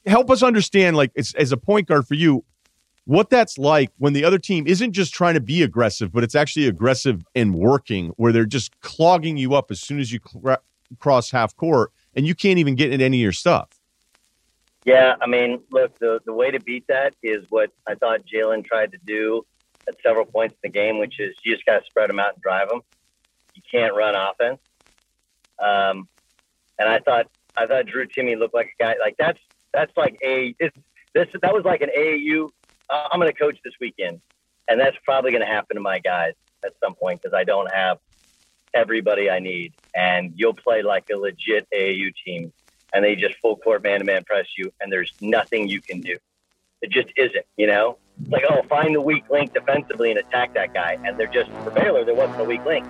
help us understand, like, it's, as a point guard for you, what that's like when the other team isn't just trying to be aggressive, but it's actually aggressive and working, where they're just clogging you up as soon as you cross half court, and you can't even get into any of your stuff. Yeah, I mean, look, the way to beat that is what I thought Jalen tried to do at several points in the game, which is you just got to spread them out and drive them. You can't run offense. And I thought Drew Timme looked like a guy like that's like that was like an AAU. I'm going to coach this weekend, and that's probably going to happen to my guys at some point because I don't have everybody I need. And you'll play like a legit AAU team, and they just full court man-to-man press you, and there's nothing you can do. It just isn't, you know? It's like, oh, find the weak link defensively and attack that guy. And they're just, for Baylor, there wasn't a weak link.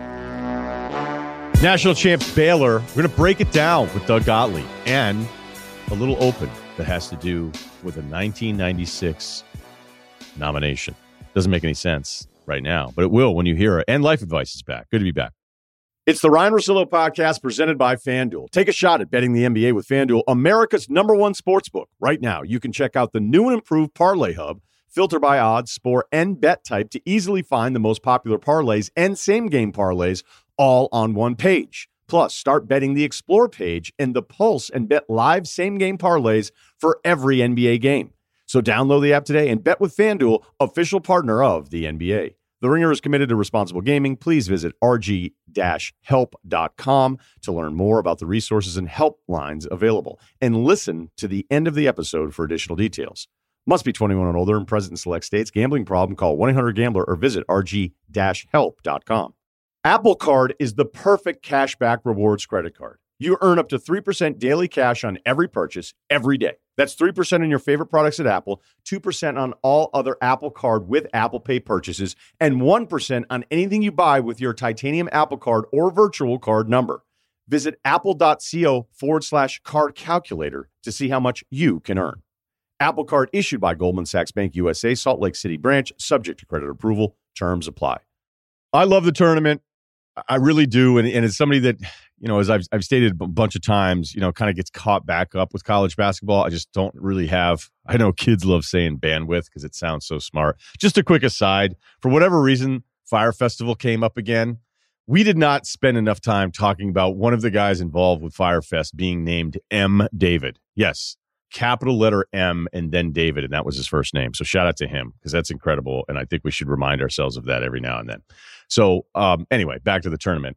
National champs Baylor. We're going to break it down with Doug Gottlieb and a little open that has to do with a 1996 nomination. Doesn't make any sense right now, but it will when you hear it. And Life Advice is back. Good to be back. It's the Ryan Russillo podcast presented by FanDuel. Take a shot at betting the NBA with FanDuel, America's #1 sportsbook. Right now, you can check out the new and improved Parlay Hub. Filter by odds, score, and bet type to easily find the most popular parlays and same-game parlays all on one page. Plus, start betting the Explore page and the Pulse and bet live same-game parlays for every NBA game. So download the app today and bet with FanDuel, official partner of the NBA. The Ringer is committed to responsible gaming. Please visit rg-help.com to learn more about the resources and helplines available. And listen to the end of the episode for additional details. Must be 21 and older and present in select states. Gambling problem? Call 1-800-GAMBLER or visit rg-help.com. Apple Card is the perfect cashback rewards credit card. You earn up to 3% daily cash on every purchase every day. That's 3% on your favorite products at Apple, 2% on all other Apple Card with Apple Pay purchases, and 1% on anything you buy with your titanium Apple Card or virtual card number. Visit apple.co/card calculator to see how much you can earn. Apple Card issued by Goldman Sachs Bank USA, Salt Lake City branch, subject to credit approval. Terms apply. I love the tournament. I really do. And as somebody that, you know, as I've stated a bunch of times, you know, kind of gets caught back up with college basketball. I just don't really have, I know kids love saying bandwidth because it sounds so smart. Just a quick aside, for whatever reason, Fire Festival came up again. We did not spend enough time talking about one of the guys involved with Fire Fest being named M. David. Yes, capital letter M and then David, and that was his first name. So shout out to him because that's incredible. And I think we should remind ourselves of that every now and then. So anyway, back to the tournament.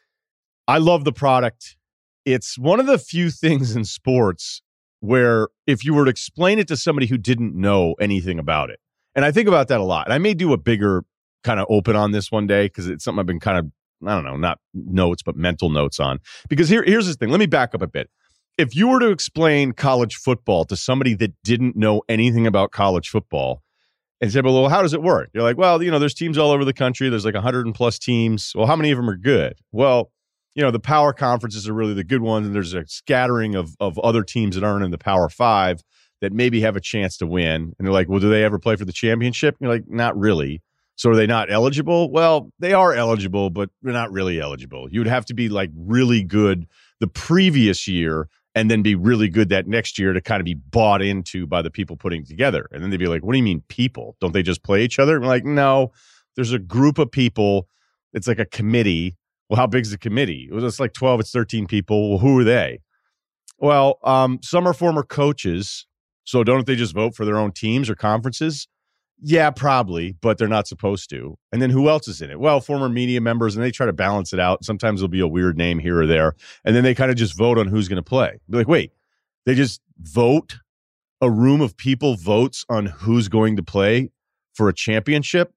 I love the product. It's one of the few things in sports where if you were to explain it to somebody who didn't know anything about it, and I think about that a lot, and I may do a bigger kind of open on this one day because it's something I've been kind of, I don't know, not notes, but mental notes on. Because here's the thing. Let me back up a bit. If you were to explain college football to somebody that didn't know anything about college football and say, well, how does it work? You're like, well, you know, there's teams all over the country. There's like 100 and plus teams. Well, how many of them are good? Well, you know, the power conferences are really the good ones. And there's a scattering of other teams that aren't in the Power Five that maybe have a chance to win. And they're like, well, do they ever play for the championship? And you're like, not really. So are they not eligible? Well, they are eligible, but they're not really eligible. You would have to be like really good the previous year and then be really good that next year to kind of be bought into by the people putting it together. And then they'd be like, what do you mean people? Don't they just play each other? And we're like, no, there's a group of people. It's like a committee. Well, how big is the committee? Well, it's like 12, it's 13 people. Well, who are they? Well, some are former coaches. So don't they just vote for their own teams or conferences? Yeah, probably, but they're not supposed to. And then who else is in it? Well, former media members, and they try to balance it out. Sometimes there'll be a weird name here or there. And then they kind of just vote on who's going to play. Be like, wait, they just vote? A room of people votes on who's going to play for a championship?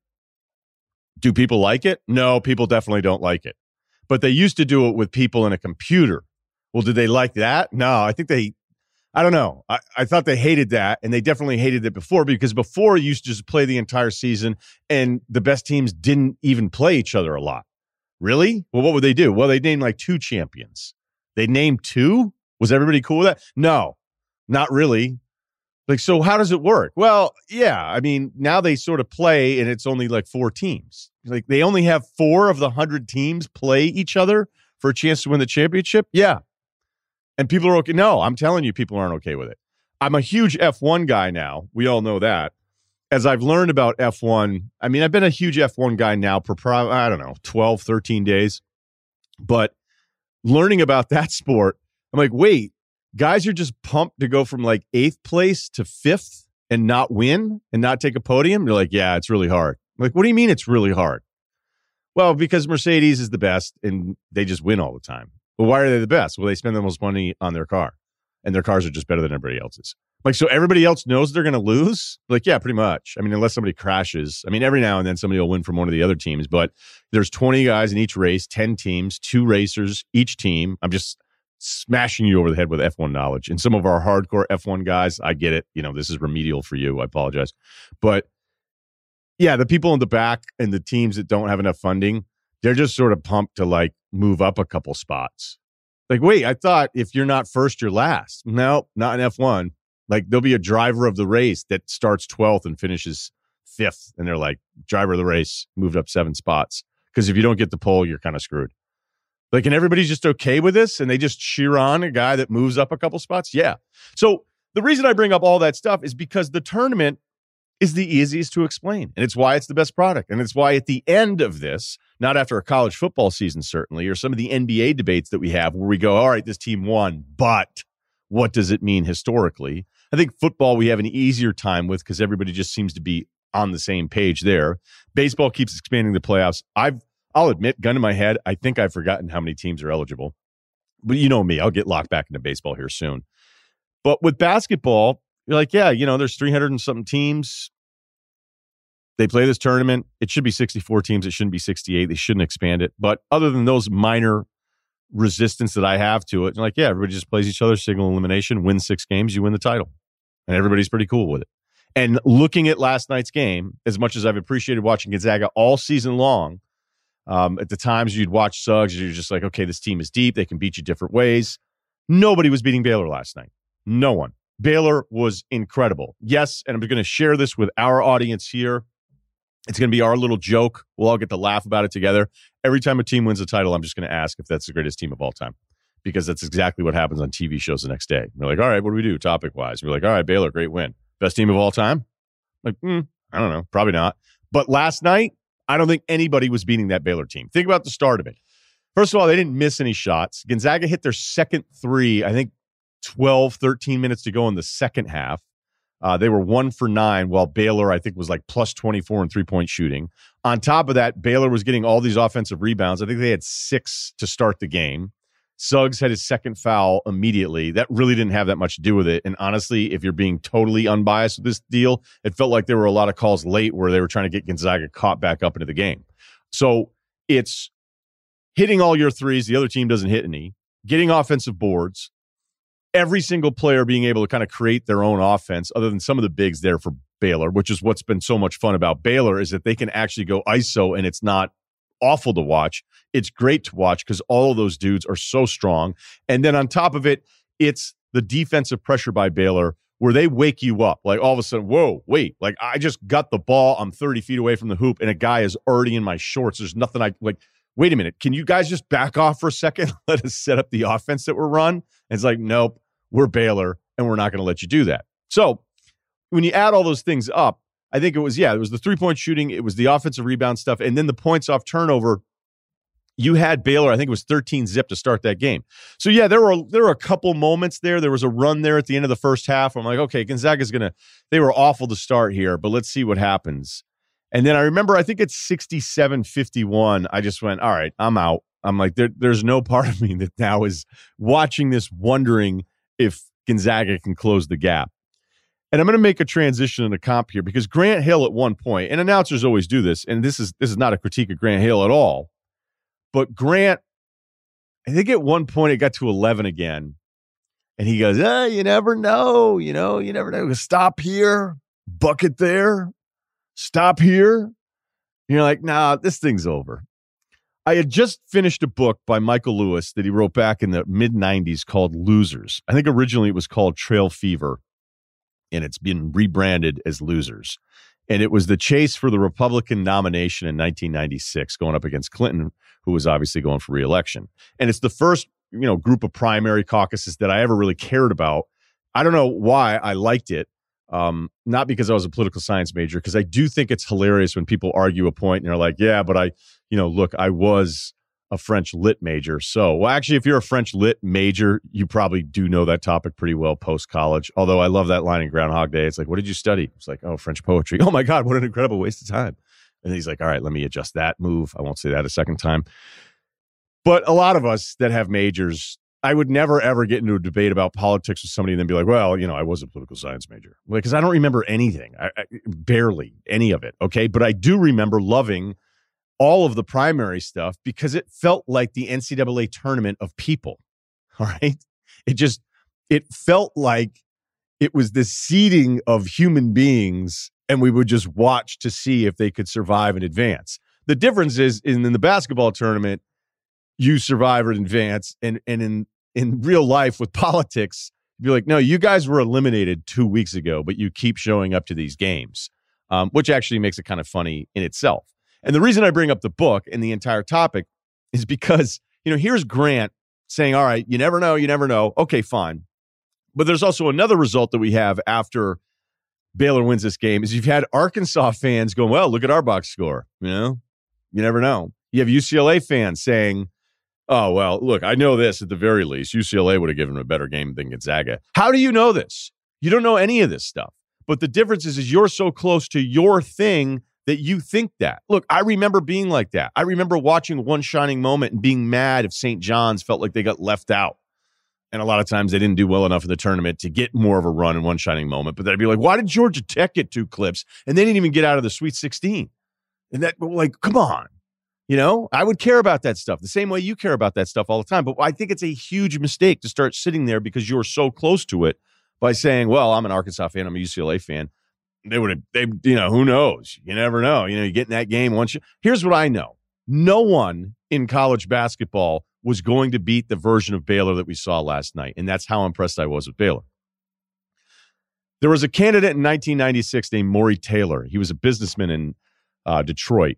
Do people like it? No, people definitely don't like it. But they used to do it with people in a computer. Well, did they like that? No, I think I don't know. I thought they hated that, and they definitely hated it before because before you used to just play the entire season, and the best teams didn't even play each other a lot. Really? Well, what would they do? Well, they named like 2 champions. They named 2? Was everybody cool with that? No, not really. Like, so how does it work? Well, yeah, I mean, now they sort of play, and it's only like 4 teams. Like, they only have 4 of the 100 teams play each other for a chance to win the championship? Yeah. And people are okay. No, I'm telling you, people aren't okay with it. I'm a huge F1 guy now. We all know that. As I've learned about F1, I mean, I've been a huge F1 guy now for, I don't know, 12, 13 days. But learning about that sport, I'm like, wait, guys are just pumped to go from like 8th place to 5th and not win and not take a podium? They're like, yeah, it's really hard. I'm like, what do you mean it's really hard? Well, because Mercedes is the best and they just win all the time. Well, why are they the best? Well, they spend the most money on their car and their cars are just better than everybody else's. Like, so everybody else knows they're going to lose? Like, yeah, pretty much. I mean, unless somebody crashes. I mean, every now and then somebody will win from one of the other teams, but there's 20 guys in each race, 10 teams, 2 racers, each team. I'm just smashing you over the head with F1 knowledge. And some of our hardcore F1 guys, I get it. You know, this is remedial for you. I apologize. But yeah, the people in the back and the teams that don't have enough funding, they're just sort of pumped to like move up a couple spots. Like, wait, I thought if you're not first, you're last. No, not in F1. Like, there'll be a driver of the race that starts 12th and finishes 5th. And they're like, driver of the race moved up 7 spots. Because if you don't get the pole, you're kind of screwed. Like, and everybody's just okay with this, and they just cheer on a guy that moves up a couple spots? Yeah. So the reason I bring up all that stuff is because the tournament is the easiest to explain, and it's why it's the best product. And it's why at the end of this, not after a college football season, certainly, or some of the NBA debates that we have where we go, all right, this team won, but what does it mean historically? I think football we have an easier time with because everybody just seems to be on the same page there. Baseball keeps expanding the playoffs. I'll admit, gun in my head, I think I've forgotten how many teams are eligible. But you know me, I'll get locked back into baseball here soon. But with basketball, you're like, yeah, you know, there's 300 and something teams. They play this tournament. It should be 64 teams. It shouldn't be 68. They shouldn't expand it. But other than those minor resistance that I have to it, you're like, yeah, everybody just plays each other, single elimination, win 6 games, you win the title. And everybody's pretty cool with it. And looking at last night's game, as much as I've appreciated watching Gonzaga all season long, at the times you'd watch Suggs, you're just like, okay, this team is deep. They can beat you different ways. Nobody was beating Baylor last night. No one. Baylor was incredible. Yes, and I'm going to share this with our audience here. It's going to be our little joke. We'll all get to laugh about it together. Every time a team wins a title, I'm just going to ask if that's the greatest team of all time, because that's exactly what happens on TV shows the next day. We're like, all right, what do we do topic-wise? We're like, all right, Baylor, great win. Best team of all time? Like, I don't know. Probably not. But last night, I don't think anybody was beating that Baylor team. Think about the start of it. First of all, they didn't miss any shots. Gonzaga hit their second 3, I think 12, 13 minutes to go in the second half. They were 1 for 9, while Baylor, I think, was like plus 24 in three-point shooting. On top of that, Baylor was getting all these offensive rebounds. I think they had 6 to start the game. Suggs had his second foul immediately. That really didn't have that much to do with it. And honestly, if you're being totally unbiased with this deal, it felt like there were a lot of calls late where they were trying to get Gonzaga caught back up into the game. So it's hitting all your threes. The other team doesn't hit any. Getting offensive boards. Every single player being able to kind of create their own offense, other than some of the bigs there for Baylor, which is what's been so much fun about Baylor, is that they can actually go ISO and it's not awful to watch. It's great to watch because all of those dudes are so strong. And then on top of it, it's the defensive pressure by Baylor where they wake you up. Like all of a sudden, whoa, wait, like I just got the ball. I'm 30 feet away from the hoop and a guy is already in my shorts. There's nothing wait a minute. Can you guys just back off for a second? Let us set up the offense that we're run. And it's like, nope, we're Baylor and we're not going to let you do that. So when you add all those things up, I think it was the 3-point shooting. It was the offensive rebound stuff. And then the points off turnover. You had Baylor, I think it was 13-zip to start that game. So yeah, there were a couple moments there. There was a run there at the end of the first half. I'm like, okay, Gonzaga's they were awful to start here, but let's see what happens. And then I remember, I think it's 67-51. I just went, all right, I'm out. I'm like, there's no part of me that now is watching this wondering if Gonzaga can close the gap. And I'm going to make a transition in a comp here because Grant Hill at one point, and announcers always do this, and this is not a critique of Grant Hill at all, but Grant, I think at one point it got to 11 again, and he goes, you never know, you never know. Stop here, bucket there, stop here. And you're like, nah, this thing's over. I had just finished a book by Michael Lewis that he wrote back in the mid-90s called Losers. I think originally it was called Trail Fever, and it's been rebranded as Losers. And it was the chase for the Republican nomination in 1996 going up against Clinton, who was obviously going for re-election. And it's the first, group of primary caucuses that I ever really cared about I don't know why I liked it. Not because I was a political science major, because I do think it's hilarious when people argue a point and they're like, yeah, but I was a French lit major. So, well, actually, if you're a French lit major, you probably do know that topic pretty well post-college. Although I love that line in Groundhog Day. It's like, what did you study? It's like, oh, French poetry. Oh my God, what an incredible waste of time. And he's like, all right, let me adjust that move. I won't say that a second time. But a lot of us that have majors, I would never, ever get into a debate about politics with somebody and then be like, well, I was a political science major. Because I don't remember anything, barely any of it, okay? But I do remember loving all of the primary stuff because it felt like the NCAA tournament of people, all right? It felt like it was the seeding of human beings, and we would just watch to see if they could survive and advance. The difference is in the basketball tournament, you survive and advance, and in real life with politics, you'd be like, no, you guys were eliminated 2 weeks ago, but you keep showing up to these games, which actually makes it kind of funny in itself. And the reason I bring up the book and the entire topic is because, here's Grant saying, all right, you never know, you never know. Okay, fine. But there's also another result that we have after Baylor wins this game is you've had Arkansas fans going, well, look at our box score. You never know. You have UCLA fans saying, oh, well, look, I know this at the very least. UCLA would have given a better game than Gonzaga. How do you know this? You don't know any of this stuff. But the difference is you're so close to your thing that you think that. Look, I remember being like that. I remember watching One Shining Moment and being mad if St. John's felt like they got left out. And a lot of times they didn't do well enough in the tournament to get more of a run in One Shining Moment. But they'd be like, why did Georgia Tech get 2 clips? And they didn't even get out of the Sweet 16. And that, like, come on. I would care about that stuff the same way you care about that stuff all the time. But I think it's a huge mistake to start sitting there because you're so close to it by saying, well, I'm an Arkansas fan, I'm a UCLA fan. Who knows? You never know. You get in that game once here's what I know. No one in college basketball was going to beat the version of Baylor that we saw last night. And that's how impressed I was with Baylor. There was a candidate in 1996 named Maury Taylor. He was a businessman in Detroit.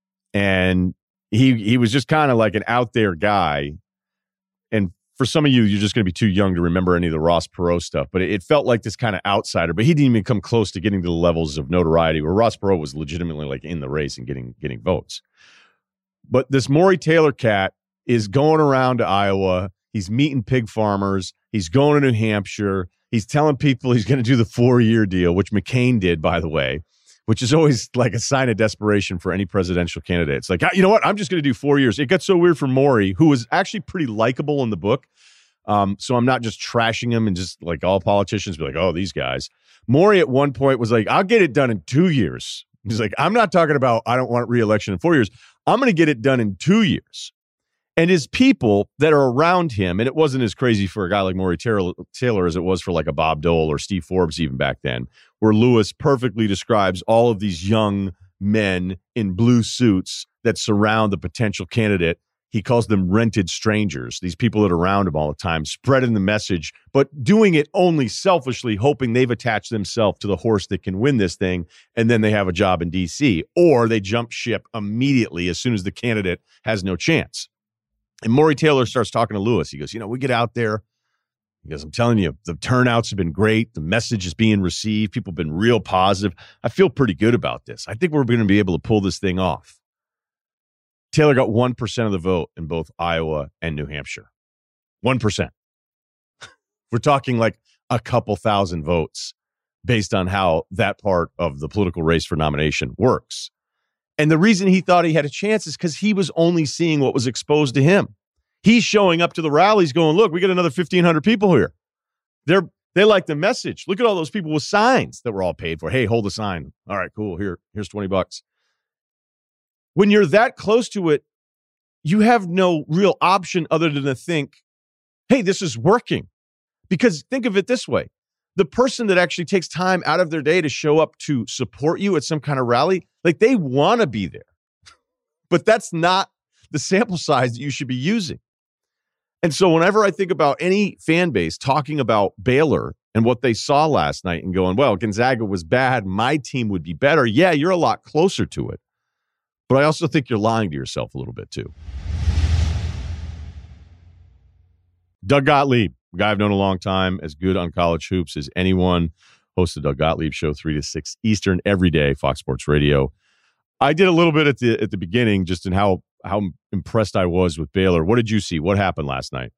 And he was just kind of like an out there guy. And for some of you, you're just going to be too young to remember any of the Ross Perot stuff. But it felt like this kind of outsider. But he didn't even come close to getting to the levels of notoriety where Ross Perot was legitimately like in the race and getting votes. But this Maury Taylor cat is going around to Iowa. He's meeting pig farmers. He's going to New Hampshire. He's telling people he's going to do the 4-year deal, which McCain did, by the way, which is always like a sign of desperation for any presidential candidate. It's like, you know what? I'm just going to do 4 years. It got so weird for Maury, who was actually pretty likable in the book. So I'm not just trashing him and just like all politicians be like, oh, these guys. Maury at one point was like, I'll get it done in 2 years. He's like, I'm not talking about I don't want re-election in 4 years. I'm going to get it done in 2 years. And his people that are around him, and it wasn't as crazy for a guy like Maury Taylor as it was for like a Bob Dole or Steve Forbes even back then, where Lewis perfectly describes all of these young men in blue suits that surround the potential candidate. He calls them rented strangers, these people that are around him all the time, spreading the message, but doing it only selfishly, hoping they've attached themselves to the horse that can win this thing, and then they have a job in D.C., or they jump ship immediately as soon as the candidate has no chance. And Maury Taylor starts talking to Lewis. He goes, we get out there. He goes, I'm telling you, the turnouts have been great. The message is being received. People have been real positive. I feel pretty good about this. I think we're going to be able to pull this thing off. Taylor got 1% of the vote in both Iowa and New Hampshire. 1%. We're talking like a couple thousand votes based on how that part of the political race for nomination works. And the reason he thought he had a chance is because he was only seeing what was exposed to him. He's showing up to the rallies going, look, we got another 1,500 people here. They like the message. Look at all those people with signs that were all paid for. Hey, hold a sign. All right, cool. Here's $20. When you're that close to it, you have no real option other than to think, hey, this is working. Because think of it this way. The person that actually takes time out of their day to show up to support you at some kind of rally, like they want to be there. But that's not the sample size that you should be using. And so whenever I think about any fan base talking about Baylor and what they saw last night and going, well, Gonzaga was bad, my team would be better. Yeah, you're a lot closer to it. But I also think you're lying to yourself a little bit too. Doug Gottlieb, A guy I've known a long time, as good on college hoops as anyone. Host the Doug Gottlieb Show, 3 to 6 Eastern every day, Fox Sports Radio. I did a little bit at the beginning, just in how impressed I was with Baylor. What did you see? What happened last night?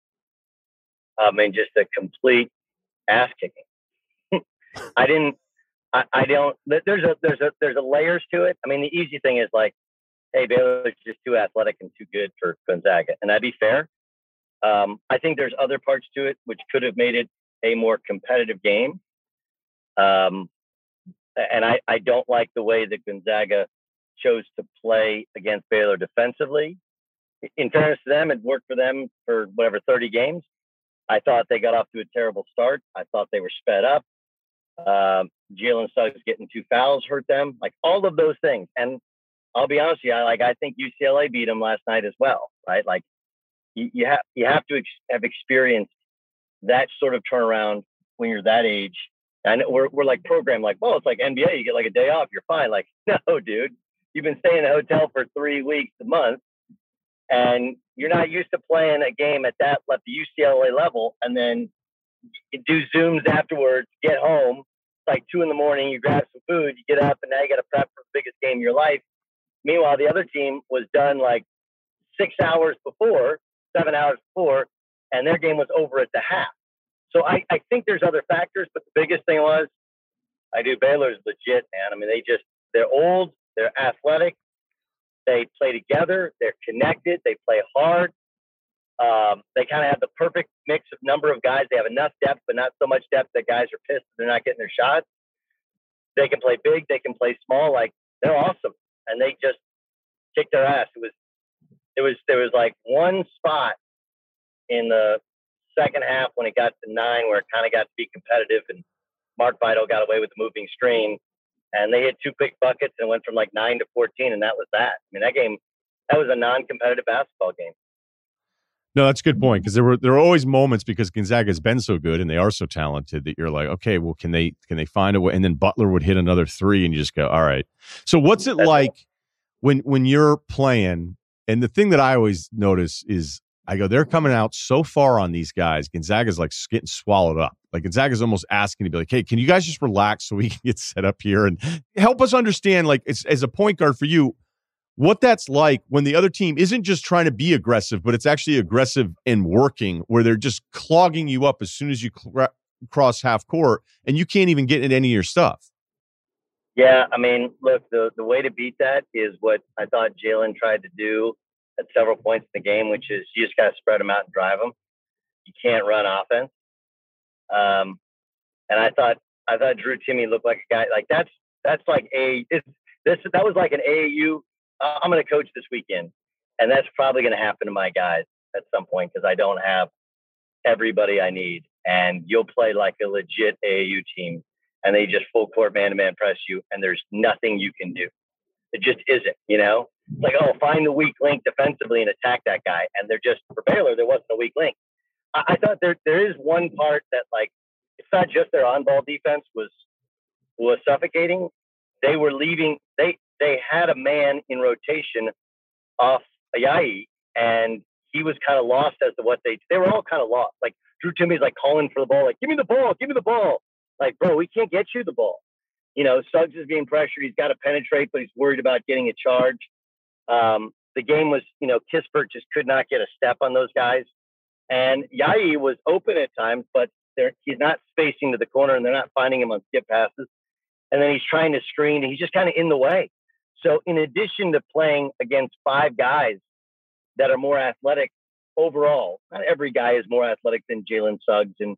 I mean, just a complete ass kicking. I don't. There's a layers to it. I mean, the easy thing is like, hey, Baylor's just too athletic and too good for Gonzaga, and that'd be fair. I think there's other parts to it which could have made it a more competitive game. And I don't like the way that Gonzaga chose to play against Baylor defensively. In fairness to them, it worked for them for 30 games. I thought they got off to a terrible start. I thought they were sped up. Jalen Suggs getting 2 fouls hurt them. Like all of those things. And I'll be honest with you, I think UCLA beat them last night as well, right? Like you have to have experienced that sort of turnaround when you're that age. And we're like programmed like, well, it's like NBA, you get like a day off, you're fine. Like, no, dude, you've been staying in a hotel for 3 weeks, a month, and you're not used to playing a game at the UCLA level. And then you do Zooms afterwards, get home, it's like 2 a.m, you grab some food, you get up, and now you got to prep for the biggest game of your life. Meanwhile, the other team was done like 6 hours before, 7 hours before, and their game was over at the half. So I think there's other factors, but the biggest thing was, Baylor's legit, man. I mean, they're old, they're athletic, they play together, they're connected, they play hard. They kind of have the perfect mix of number of guys. They have enough depth, but not so much depth that guys are pissed they're not getting their shots. They can play big, they can play small. Like, they're awesome, and they just kicked their ass. There was like one spot in the second half when it got to 9 where it kind of got to be competitive, and Mark Vital got away with the moving screen, and they hit 2 quick buckets and went from like 9 to 14, and that was that. I mean, that was a non-competitive basketball game. No, that's a good point, because there were always moments, because Gonzaga has been so good and they are so talented, that you're like, okay, well, can they find a way? And then Butler would hit another 3, and you just go, all right. So what's it like when you're playing? And the thing that I always notice is, I go, they're coming out so far on these guys. Gonzaga's like getting swallowed up. Like Gonzaga's almost asking to be like, hey, can you guys just relax so we can get set up here and help us understand, like, as a point guard for you, what that's like when the other team isn't just trying to be aggressive, but it's actually aggressive and working, where they're just clogging you up as soon as you cross half court, and you can't even get into any of your stuff. Yeah, I mean, look, the way to beat that is what I thought Jalen tried to do at several points in the game, which is you just got to spread them out and drive them. You can't run offense. And I thought Drew Timme looked like a guy like that's like that was like an AAU. I'm going to coach this weekend, and that's probably going to happen to my guys at some point, because I don't have everybody I need, and you'll play like a legit AAU team, and they just full court man-to-man press you, and there's nothing you can do. It just isn't, It's like, oh, find the weak link defensively and attack that guy. And for Baylor, there wasn't a weak link. I thought there is one part that, like, it's not just their on-ball defense was suffocating. They were leaving. They had a man in rotation off Ayayi, and he was kind of lost as to what they were all kind of lost. Like, Drew Timme's like calling for the ball, like, give me the ball. Like, bro, we can't get you the ball. Suggs is being pressured. He's got to penetrate, but he's worried about getting a charge. The game was, Kispert just could not get a step on those guys. And Yayi was open at times, but he's not spacing to the corner, and they're not finding him on skip passes. And then he's trying to screen, and he's just kind of in the way. So in addition to playing against 5 guys that are more athletic overall, not every guy is more athletic than Jalen Suggs, and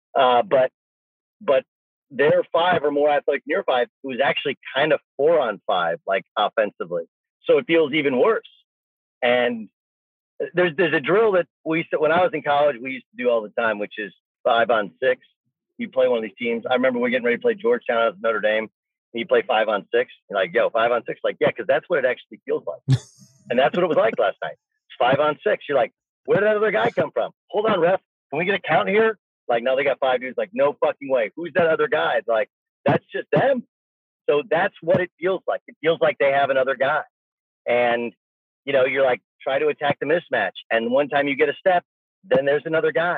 but their 5 are more athletic than your 5, who's actually kind of 4-on-5, like offensively. So it feels even worse. And there's a drill that when I was in college, we used to do all the time, which is 5-on-6. You play one of these teams. I remember we're getting ready to play Georgetown at Notre Dame, and you play 5-on-6. You're like, yo, 5-on-6. Like, yeah, because that's what it actually feels like. And that's what it was like last night. It's 5-on-6. You're like, where did that other guy come from? Hold on, ref. Can we get a count here? Like, no, they got 5 dudes. Like, no fucking way. Who's that other guy? It's like, that's just them. So that's what it feels like. It feels like they have another guy. And, you're like, try to attack the mismatch. And one time you get a step, then there's another guy.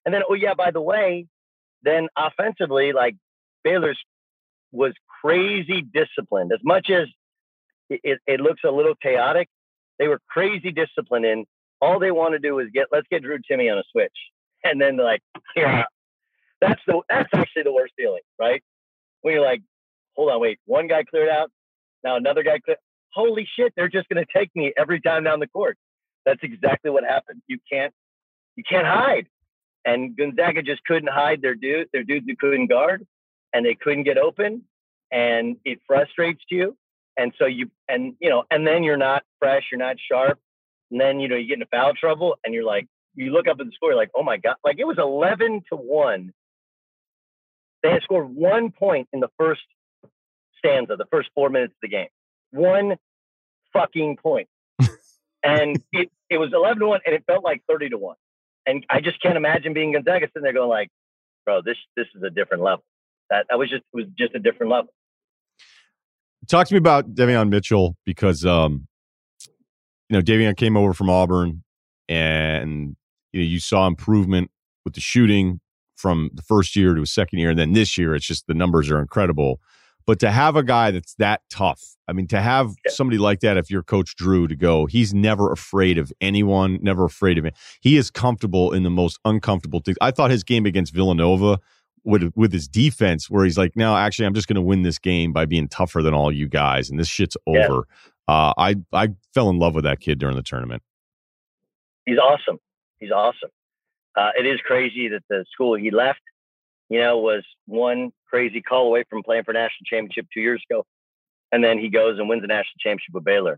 And then, oh yeah, by the way, then offensively, like Baylor's was crazy disciplined. As much as it looks a little chaotic, they were crazy disciplined in all they want to do is let's get Drew Timme on a switch. And then they're like, yeah, that's actually the worst feeling, right? When you're like, hold on, wait, one guy cleared out, now another guy cleared. Holy shit, they're just going to take me every time down the court. That's exactly what happened. You can't hide. And Gonzaga just couldn't hide their dudes who couldn't guard, and they couldn't get open, and it frustrates you. And so and then you're not fresh, you're not sharp, and then you get into foul trouble, and you're like, you look up at the score, you're like, oh my god, like it was 11-1. They had scored 1 point in the first stanza, the first 4 minutes of the game. 1 fucking point. And it was 11-1, and it felt like 30-1. And I just can't imagine being Gonzaga sitting there going like, bro, this is a different level. It was just a different level. Talk to me about Davion Mitchell, because Davion came over from Auburn, and you saw improvement with the shooting from the first year to his second year, and then this year it's just the numbers are incredible. But to have a guy that's that tough, I mean, to have somebody like that, if you're Coach Drew, to go, he's never afraid of anyone, never afraid of it. He is comfortable in the most uncomfortable things. I thought his game against Villanova with his defense, where he's like, no, actually, I'm just going to win this game by being tougher than all you guys, and this shit's over. I fell in love with that kid during the tournament. He's awesome. It is crazy that the school he left, was one crazy call away from playing for national championship 2 years ago. And then he goes and wins the national championship with Baylor.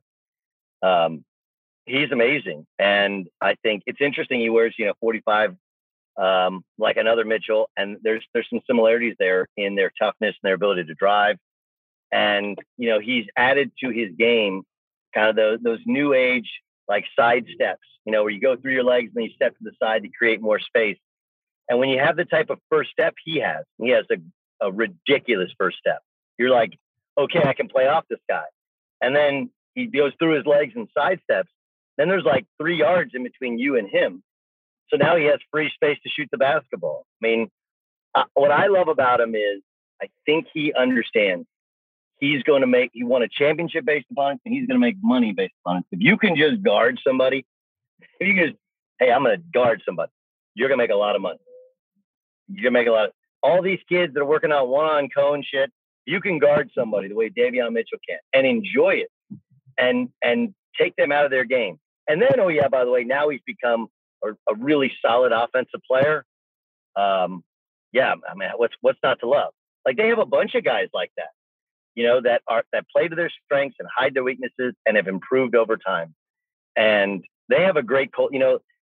He's amazing. And I think it's interesting. He wears, 45, like another Mitchell. And there's some similarities there in their toughness and their ability to drive. And, he's added to his game kind of those new age, like side steps, where you go through your legs and then you step to the side to create more space. And when you have the type of first step he has a ridiculous first step. You're like, okay, I can play off this guy. And then he goes through his legs and side steps. Then there's like 3 yards in between you and him. So now he has free space to shoot the basketball. I mean, what I love about him is I think he understands he won a championship based upon it, and he's going to make money based upon it. If you can just guard somebody, if you just, hey, I'm going to guard somebody, you're going to make a lot of money. You're going to make a lot of, all these kids that are working on one-on cone shit, you can guard somebody the way Davion Mitchell can and enjoy it and take them out of their game. And then, oh yeah, by the way, now he's become a really solid offensive player. Yeah, I mean, what's not to love? Like, they have a bunch of guys like that, that play to their strengths and hide their weaknesses and have improved over time. And they have a great culture.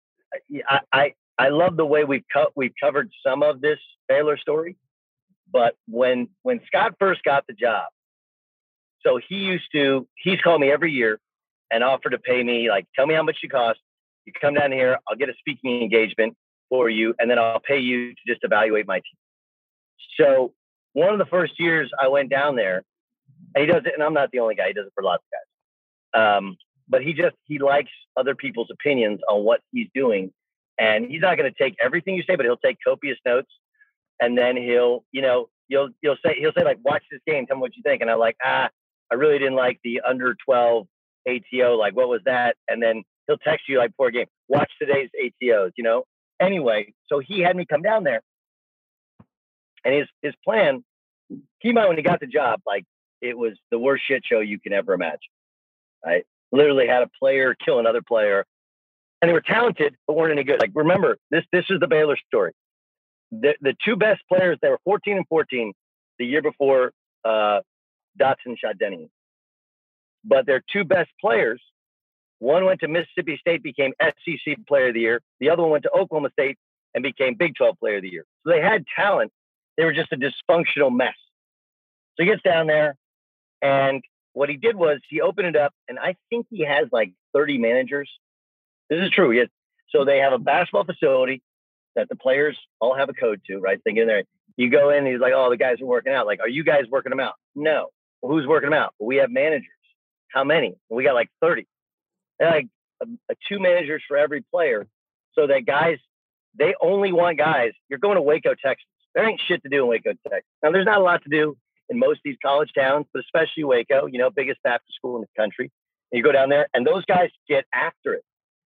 I love the way we've covered some of this Baylor story, but when Scott first got the job, so he's called me every year and offered to pay me, like, tell me how much you cost. You come down here, I'll get a speaking engagement for you, and then I'll pay you to just evaluate my team. So one of the first years I went down there, and he does it, and I'm not the only guy, he does it for lots of guys. But he likes other people's opinions on what he's doing. And he's not going to take everything you say, but he'll take copious notes. And then he'll say like, watch this game, tell me what you think. And I'm like, I really didn't like the under 12 ATO. Like, what was that? And then he'll text you like before a game, watch today's ATOs, Anyway, so he had me come down there. And his plan, keep in mind when he got the job, like, it was the worst shit show you can ever imagine. Right? Literally had a player kill another player. And they were talented, but weren't any good. Like, remember, this is the Baylor story. The two best players, they were 14 and 14 the year before Dotson shot Denny. But their two best players, one went to Mississippi State, became SEC Player of the Year. The other one went to Oklahoma State and became Big 12 Player of the Year. So they had talent. They were just a dysfunctional mess. So he gets down there, and what he did was he opened it up, and I think he has like 30 managers. This is true. Yes. So they have a basketball facility that the players all have a code to, right? They get in there. You go in, and he's like, oh, the guys are working out. Like, are you guys working them out? No. Well, who's working them out? Well, we have managers. How many? Well, we got like 30. They're like 2 managers for every player, so that guys they only want guys. You're going to Waco, Texas. There ain't shit to do in Waco, Texas. Now, there's not a lot to do in most of these college towns, but especially Waco, biggest Baptist school in the country. And you go down there, and those guys get after it.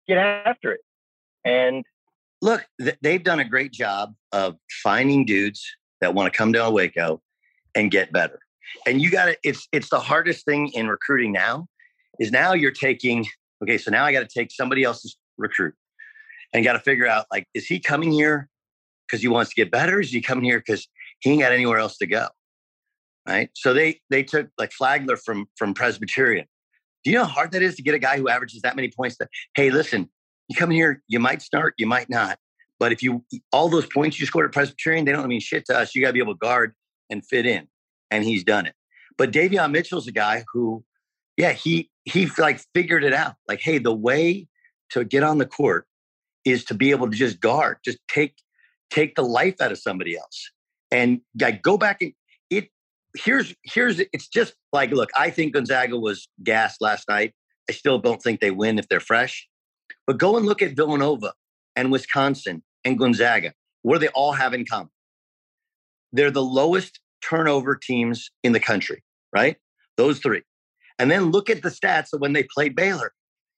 And look, they've done a great job of finding dudes that want to come down to Waco and get better. And you got to, it's the hardest thing in recruiting now is now you're taking, okay, so now I got to take somebody else's recruit and got to figure out, like, is he coming here because he wants to get better? Is he coming here because he ain't got anywhere else to go? Right. So they took like Flagler from Presbyterian. Do you know how hard that is to get a guy who averages that many points that, hey, listen, you come in here, you might start, you might not. But if all those points you scored at Presbyterian, they don't mean shit to us. You got to be able to guard and fit in. And he's done it. But Davion Mitchell's a guy who, yeah, he like figured it out. Like, hey, the way to get on the court is to be able to just guard, just take the life out of somebody else. And like, go back and here's it's just like, look, I think Gonzaga was gassed last night. I still don't think they win if they're fresh. But go and look at Villanova and Wisconsin and Gonzaga. What do they all have in common? They're the lowest turnover teams in the country, right? Those three. And then look at the stats of when they played Baylor.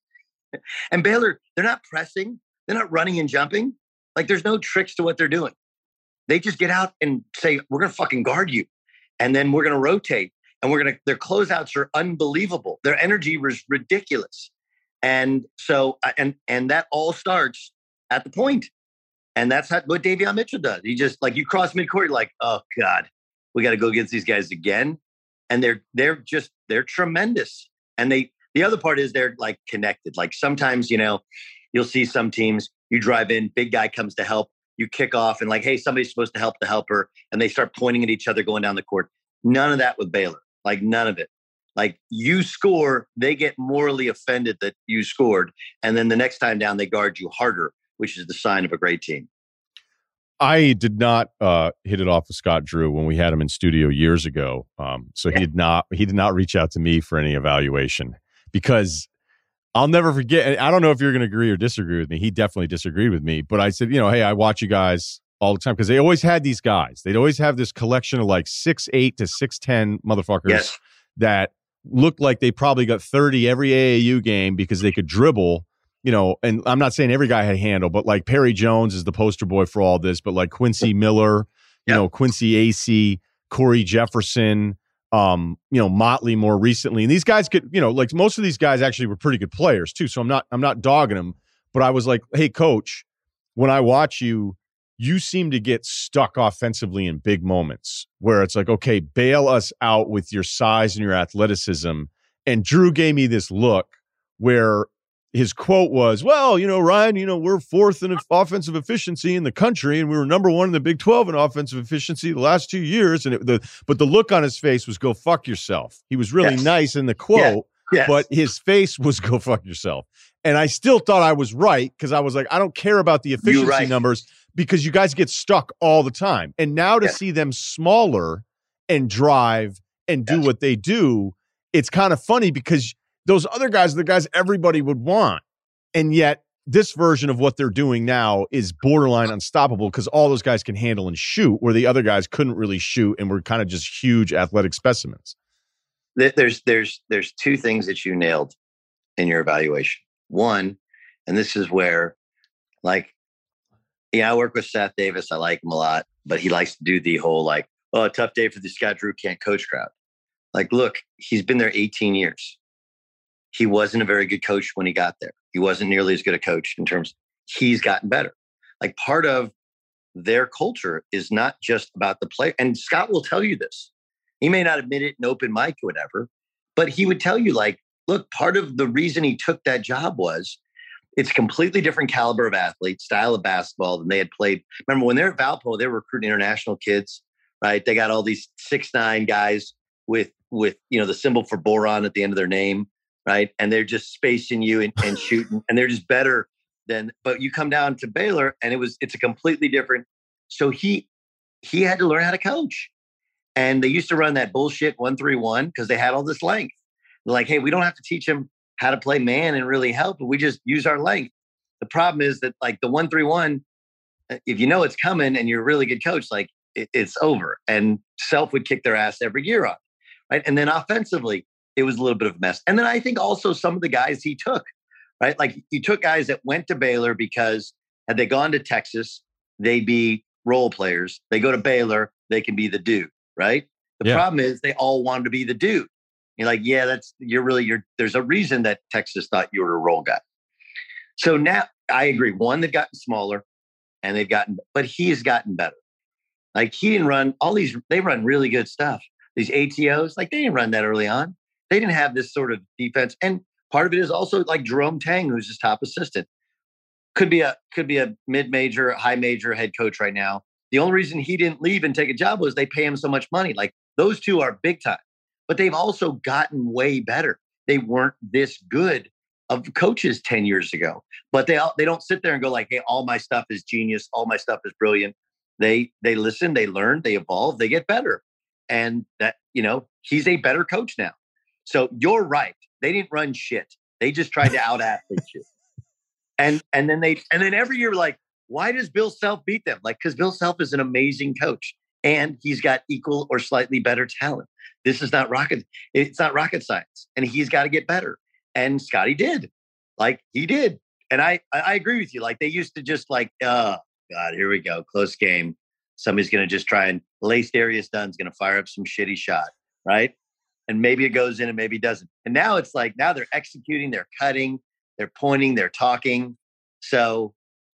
And Baylor, they're not pressing. They're not running and jumping. Like, there's no tricks to what they're doing. They just get out and say, we're going to fucking guard you. And then we're going to rotate. And their closeouts are unbelievable. Their energy was ridiculous. And so, and that all starts at the point. And that's what Davion Mitchell does. He just, like, you cross midcourt, you're like, oh God, we got to go against these guys again. And they're tremendous. And the other part is they're like connected. Like, sometimes, you'll see some teams, you drive in, big guy comes to help, you kick off and like, hey, somebody's supposed to help the helper. And they start pointing at each other going down the court. None of that with Baylor. Like, none of it. Like, you score, they get morally offended that you scored. And then the next time down, they guard you harder, which is the sign of a great team. I did not hit it off with Scott Drew when we had him in studio years ago. So he did not reach out to me for any evaluation, because I'll never forget. And I don't know if you're going to agree or disagree with me. He definitely disagreed with me, but I said, hey, I watch you guys all the time, because they always had these guys. They'd always have this collection of like 6'8" to 6'10" motherfuckers that looked like they probably got 30 every AAU game because they could dribble. And I'm not saying every guy had a handle, but like Perry Jones is the poster boy for all this, but like Quincy Miller, Quincy Acey, Corey Jefferson, Motley more recently. And these guys could, like most of these guys actually were pretty good players too. So I'm not dogging them, but I was like, hey, coach, when I watch you, you seem to get stuck offensively in big moments where it's like, okay, bail us out with your size and your athleticism. And Drew gave me this look where his quote was, well, Ryan, we're fourth in offensive efficiency in the country, and we were number one in the Big 12 in offensive efficiency the last 2 years. But the look on his face was, go fuck yourself. He was really nice in the quote, but his face was, go fuck yourself. And I still thought I was right, because I was like, I don't care about the efficiency numbers, because you guys get stuck all the time. And now to see them smaller and drive and do what they do, it's kind of funny, because those other guys are the guys everybody would want. And yet this version of what they're doing now is borderline unstoppable, because all those guys can handle and shoot, where the other guys couldn't really shoot and were kind of just huge athletic specimens. There's two things that you nailed in your evaluation. One, and this is where, like, I work with Seth Davis. I like him a lot, but he likes to do the whole like, oh, a tough day for the Scott Drew can't coach crowd. Like, look, he's been there 18 years. He wasn't a very good coach when he got there. He wasn't nearly as good a coach in terms, he's gotten better. Like, part of their culture is not just about the play. And Scott will tell you this. He may not admit it in open mic or whatever, but he would tell you, like, look, part of the reason he took that job was it's a completely different caliber of athlete, style of basketball than they had played. Remember, when they're at Valpo, they were recruiting international kids, right? They got all these 6'9" guys with the symbol for boron at the end of their name, right? And they're just spacing you and shooting, and they're just better than. But you come down to Baylor, and it's a completely different. So he had to learn how to coach, and they used to run that bullshit 1-3-1 because they had all this length. They're like, hey, we don't have to teach him how to play man and really help, but we just use our length. The problem is that, like, the 1-3-1, if you know it's coming and you're a really good coach, like it's over. And Self would kick their ass every year on, right? And then offensively, it was a little bit of a mess. And then I think also some of the guys he took, right? Like you took guys that went to Baylor because had they gone to Texas, they'd be role players. They go to Baylor, they can be the dude, right? The problem is they all wanted to be the dude. You're like, yeah, there's a reason that Texas thought you were a role guy. So now I agree. One, they've gotten smaller and but he has gotten better. Like he didn't run they run really good stuff. These ATOs, like they didn't run that early on. They didn't have this sort of defense. And part of it is also like Jerome Tang, who's his top assistant. Could be a mid-major, high major head coach right now. The only reason he didn't leave and take a job was they pay him so much money. Like those two are big time, but they've also gotten way better. They weren't this good of coaches 10 years ago, but they don't sit there and go like, hey, all my stuff is genius. All my stuff is brilliant. They listen, they learn, they evolve, they get better. And that, he's a better coach now. So you're right. They didn't run shit. They just tried to out-athlete you. And then every year, like, why does Bill Self beat them? Like, because Bill Self is an amazing coach and he's got equal or slightly better talent. It's not rocket science, and he's got to get better. And Scotty did. Like he did. And I agree with you. Like they used to just like, oh God, here we go. Close game. Somebody's going to just try and Lace Darius Dunn's going to fire up some shitty shot. Right. And maybe it goes in and maybe it doesn't. And now it's like, now they're executing, they're cutting, they're pointing, they're talking. So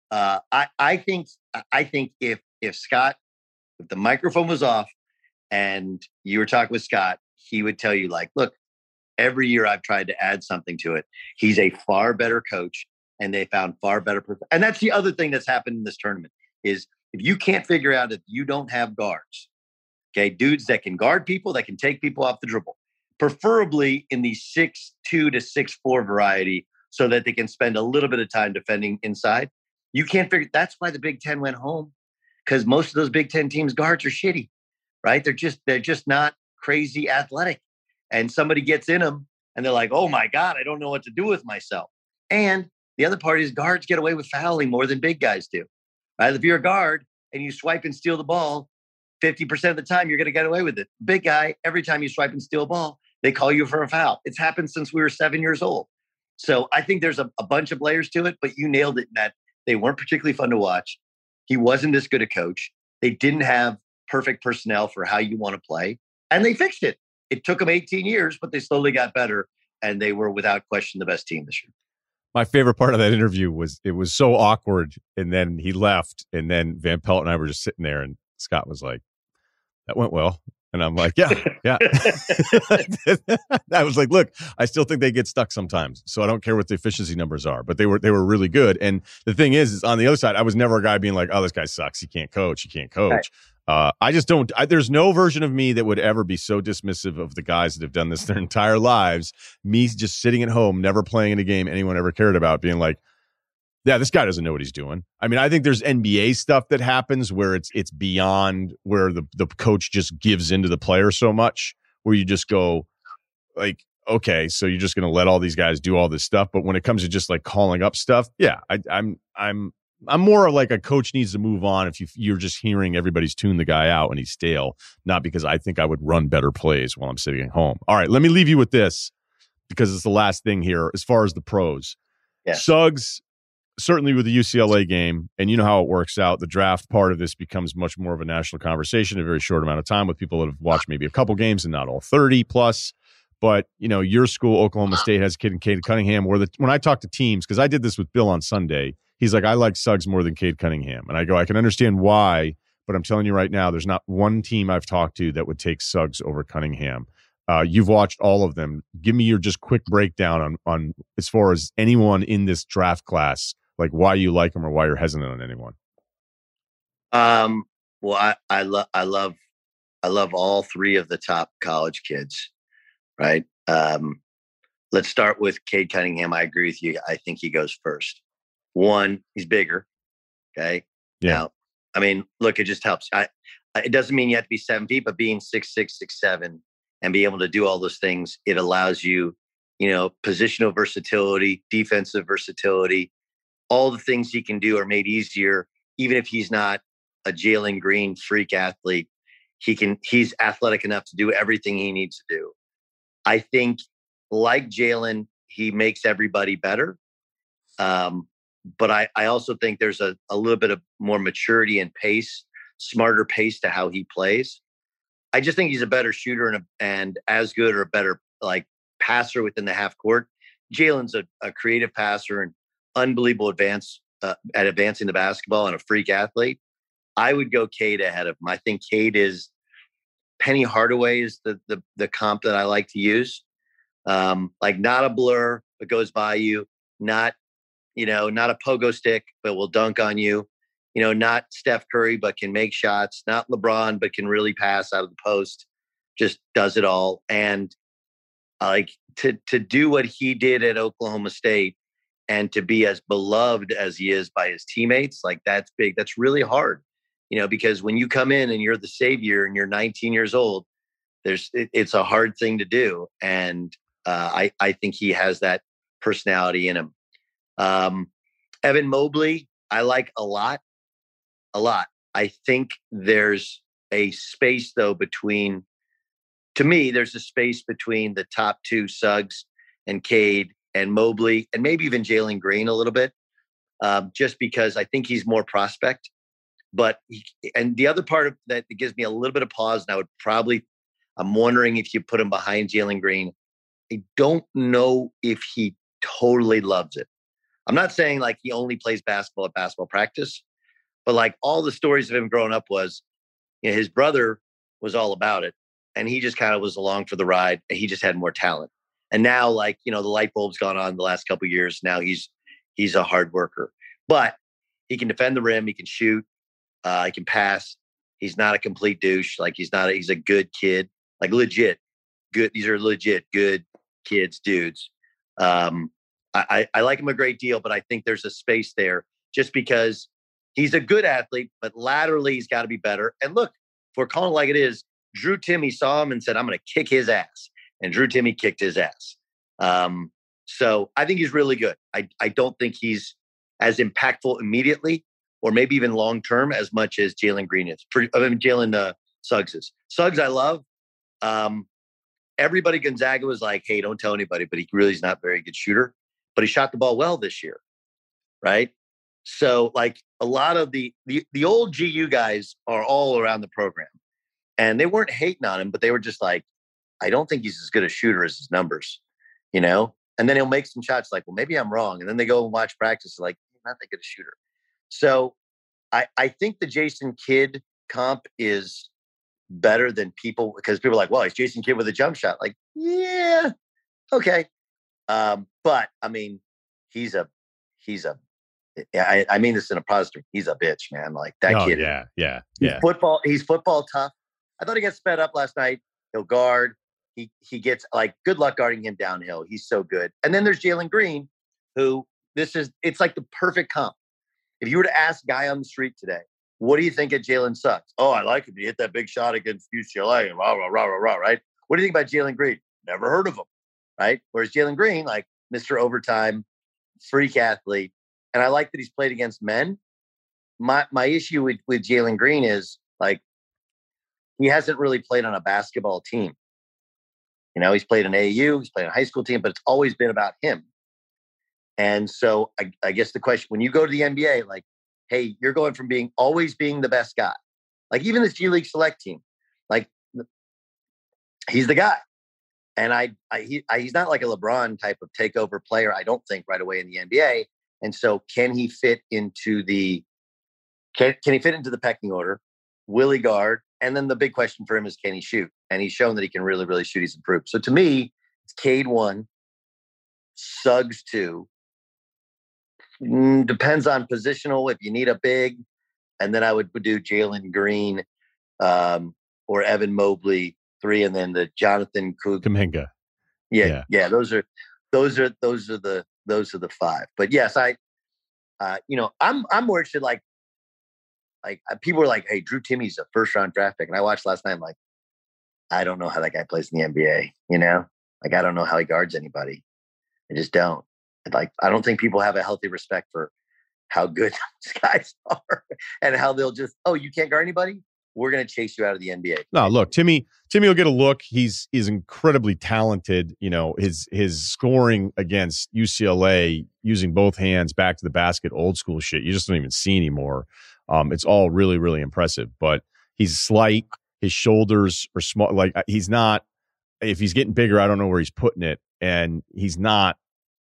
I think if Scott, if the microphone was off and you were talking with Scott, he would tell you like, look, every year I've tried to add something to it. He's a far better coach and they found far better. And that's the other thing that's happened in this tournament is if you can't figure out if you don't have guards, okay, dudes that can guard people, that can take people off the dribble, preferably in the 6'2" to 6'4" variety so that they can spend a little bit of time defending inside. You can't figure, that's why the Big Ten went home because most of those Big Ten teams guards are shitty, right? They're just not crazy athletic. And somebody gets in them and they're like, oh my God, I don't know what to do with myself. And the other part is guards get away with fouling more than big guys do, right? If you're a guard and you swipe and steal the ball, 50% of the time you're going to get away with it. Big guy, every time you swipe and steal a ball, they call you for a foul. It's happened since we were 7 years old. So I think there's a bunch of layers to it, but you nailed it in that they weren't particularly fun to watch. He wasn't this good a coach. They didn't have perfect personnel for how you want to play, and they fixed it. It took them 18 years, but they slowly got better, and they were without question the best team this year. My favorite part of that interview was it was so awkward, and then he left, and then Van Pelt and I were just sitting there, and Scott was like, that went well. And I'm like, yeah. I was like, look, I still think they get stuck sometimes. So I don't care what the efficiency numbers are, but they were really good. And the thing is on the other side, I was never a guy being like, oh, this guy sucks. He can't coach. I just don't, there's no version of me that would ever be so dismissive of the guys that have done this their entire lives. Me just sitting at home, never playing in a game anyone ever cared about, being like, yeah, this guy doesn't know what he's doing. I mean, I think there's NBA stuff that happens where it's beyond where the coach just gives into the player so much, where you just go like, okay, so you're just going to let all these guys do all this stuff. But when it comes to just like calling up stuff, yeah, I'm more like a coach needs to move on if you're just hearing everybody's tune the guy out and he's stale, not because I think I would run better plays while I'm sitting at home. All right, let me leave you with this because it's the last thing here as far as the pros. Yeah. Suggs, certainly with the UCLA game, and you know how it works out, the draft part of this becomes much more of a national conversation in a very short amount of time with people that have watched maybe a couple games and not all 30 plus. But, you know, your school, Oklahoma State, has a kid in Cade Cunningham, where when I talk to teams, because I did this with Bill on Sunday, he's like, I like Suggs more than Cade Cunningham. And I go, I can understand why, but I'm telling you right now, there's not one team I've talked to that would take Suggs over Cunningham. You've watched all of them. Give me your just quick breakdown on as far as anyone in this draft class, like why you like them or why you're hesitant on anyone. Well, I love all three of the top college kids, right? Let's start with Cade Cunningham. I agree with you. I think he goes first. One, he's bigger. Okay. Yeah. Now, I mean, look, it just helps. It doesn't mean you have to be 7 feet, but being 6'6", 6'7", and be able to do all those things, it allows you, you know, positional versatility, defensive versatility. All the things he can do are made easier even if he's not a Jalen Green freak athlete, he's athletic enough to do everything he needs to do. I think, like Jalen, he makes everybody better. But I also think there's a little bit of more maturity and pace, smarter pace to how he plays. I just think he's a better shooter and as good or a better like passer within the half court. Jalen's a creative passer and unbelievable at advancing the basketball and a freak athlete. I would go Cade ahead of him. I think Cade is Penny Hardaway is the comp that I like to use. Like not a blur, but goes by you. Not a pogo stick, but will dunk on you. Not Steph Curry, but can make shots. Not LeBron, but can really pass out of the post. Just does it all. And like to do what he did at Oklahoma State and to be as beloved as he is by his teammates, like that's big. That's really hard, because when you come in and you're the savior and you're 19 years old, it's a hard thing to do. And I think he has that personality in him. Evan Mobley, I like a lot. I think there's a space though there's a space between the top two, Suggs and Cade and Mobley, and maybe even Jalen Green a little bit, just because I think he's more prospect. But and the other part of that gives me a little bit of pause, and I'm wondering if you put him behind Jalen Green. I don't know if he totally loves it. I'm not saying like he only plays basketball at basketball practice, but like all the stories of him growing up was, his brother was all about it. And he just kind of was along for the ride. And he just had more talent. And now like, the light bulb's gone on the last couple of years. Now he's a hard worker, but he can defend the rim. He can shoot. He can pass. He's not a complete douche. Like he's a good kid, like legit good. These are legit good kids, dudes. I like him a great deal, but I think there's a space there just because he's a good athlete, but laterally he's got to be better. And look, if we're calling it like it is, Drew Timme saw him and said, I'm going to kick his ass. And Drew Timme kicked his ass. So I think he's really good. I don't think he's as impactful immediately or maybe even long-term as much as Jalen Green is. Jalen Suggs is. Suggs I love. Everybody Gonzaga was like, hey, don't tell anybody, but he really is not a very good shooter. But he shot the ball well this year, right? So like a lot of the old GU guys are all around the program. And they weren't hating on him, but they were just like, I don't think he's as good a shooter as his numbers, And then he'll make some shots like, well, maybe I'm wrong. And then they go and watch practice like, he's not that good a shooter. So I think the Jason Kidd comp is better than people, because people are like, well, he's Jason Kidd with a jump shot. Like, yeah, okay. But I mean, I mean this in a positive. He's a bitch, man. Like that kid. Yeah. He's football tough. I thought he got sped up last night. He'll guard. He gets like good luck guarding him downhill. He's so good. And then there's Jalen Green, who it's like the perfect comp. If you were to ask a guy on the street today, what do you think of Jalen Suggs? Oh, I like him. He hit that big shot against UCLA and rah, rah, rah, rah, rah, right? What do you think about Jalen Green? Never heard of him, right? Whereas Jalen Green, like Mr. Overtime, freak athlete. And I like that he's played against men. My issue with Jalen Green is like, he hasn't really played on a basketball team. He's played an AAU, he's played a high school team, but it's always been about him. And so I guess the question, when you go to the NBA, like, hey, you're going from always being the best guy. Like even this G League select team, like he's the guy. And he's not like a LeBron type of takeover player, I don't think, right away in the NBA. And so can he fit into the pecking order? Will he guard? And then the big question for him is, can he shoot? And he's shown that he can really, really shoot. He's improved. So to me, it's Cade 1, Suggs 2. Depends on positional. If you need a big, and then I would do Jalen Green or Evan Mobley 3, and then the Jonathan Kuminga. Yeah. Those are the 5. But yes, I'm more interested. Like people were like, hey, Drew Timme's a first-round draft pick, and I watched last night. I'm like, I don't know how that guy plays in the NBA. Like I don't know how he guards anybody. I just don't. Like I don't think people have a healthy respect for how good these guys are and how they'll just, oh, you can't guard anybody? We're going to chase you out of the NBA. No, look, Timmy will get a look. He's incredibly talented. You know, his scoring against UCLA using both hands back to the basket, old school shit, you just don't even see anymore. It's all really, really impressive. But he's slight. His shoulders are small. Like, he's not, if he's getting bigger, I don't know where he's putting it. And he's not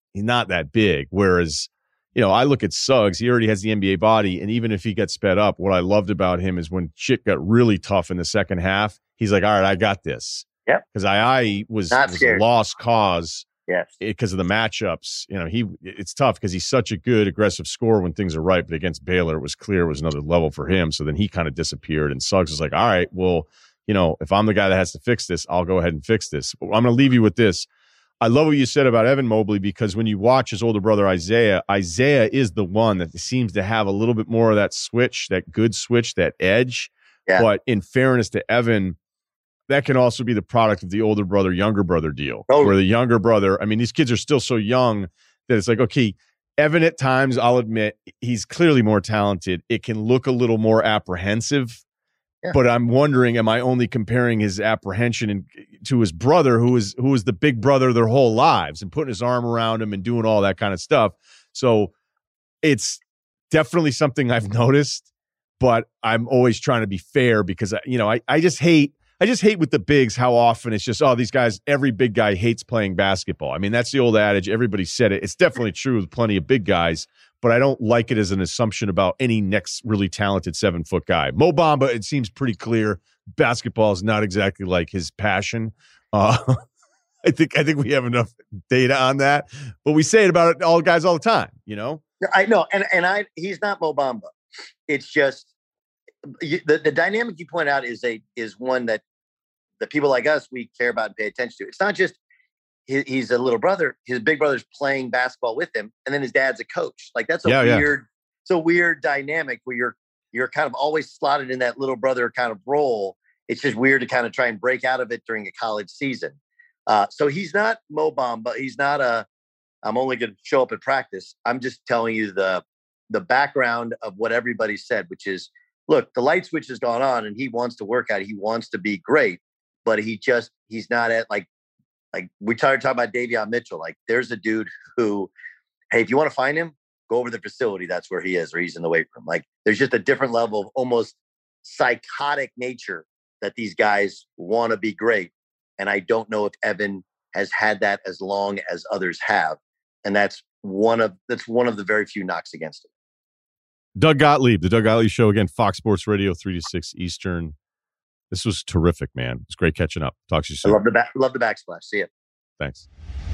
that big. Whereas, you know, I look at Suggs, he already has the NBA body. And even if he gets sped up, what I loved about him is when shit got really tough in the second half, he's like, all right, I got this. Yep. Because I was a lost cause. Yes. Because of the matchups. You know, it's tough because he's such a good aggressive scorer when things are right. But against Baylor, it was clear it was another level for him. So then he kind of disappeared. And Suggs was like, all right, well, you know, if I'm the guy that has to fix this, I'll go ahead and fix this. But I'm going to leave you with this. I love what you said about Evan Mobley, because when you watch his older brother, Isaiah is the one that seems to have a little bit more of that switch, that good switch, that edge. Yeah. But in fairness to Evan, that can also be the product of the older brother, younger brother deal, where the younger brother, I mean, these kids are still so young that it's like, okay, Evan at times, I'll admit, he's clearly more talented. It can look a little more apprehensive. Yeah. But I'm wondering, am I only comparing his apprehension to his brother, who was the big brother their whole lives and putting his arm around him and doing all that kind of stuff? So it's definitely something I've noticed, but I'm always trying to be fair because, you know, I just hate with the bigs how often it's just, oh, these guys, every big guy hates playing basketball. I mean, that's the old adage. Everybody said it. It's definitely true with plenty of big guys, but I don't like it as an assumption about any next really talented 7-foot guy. Mo Bamba, it seems pretty clear basketball is not exactly like his passion. I think we have enough data on that, but we say it about all guys all the time, you know? I know. And he's not Mo Bamba. It's just the dynamic you point out is one that the people like us, we care about and pay attention to. It's not just he's a little brother. His big brother's playing basketball with him, and then his dad's a coach. Like, that's it's a weird dynamic where you're kind of always slotted in that little brother kind of role. It's just weird to kind of try and break out of it during a college season. So he's not Mo Bamba. He's not I'm only going to show up at practice. I'm just telling you the background of what everybody said, which is, look, the light switch has gone on and he wants to work out. He wants to be great, but he's not at like we started talking about Davion Mitchell. Like, there's a dude who, hey, if you want to find him, go over to the facility. That's where he is, or he's in the weight room. Like, there's just a different level of almost psychotic nature that these guys want to be great. And I don't know if Evan has had that as long as others have. And that's one of the very few knocks against him. Doug Gottlieb, the Doug Gottlieb Show, again, Fox Sports Radio, 3 to 6 Eastern. This was terrific, man. It's great catching up. Talk to you soon. I love the backsplash. See you. Thanks.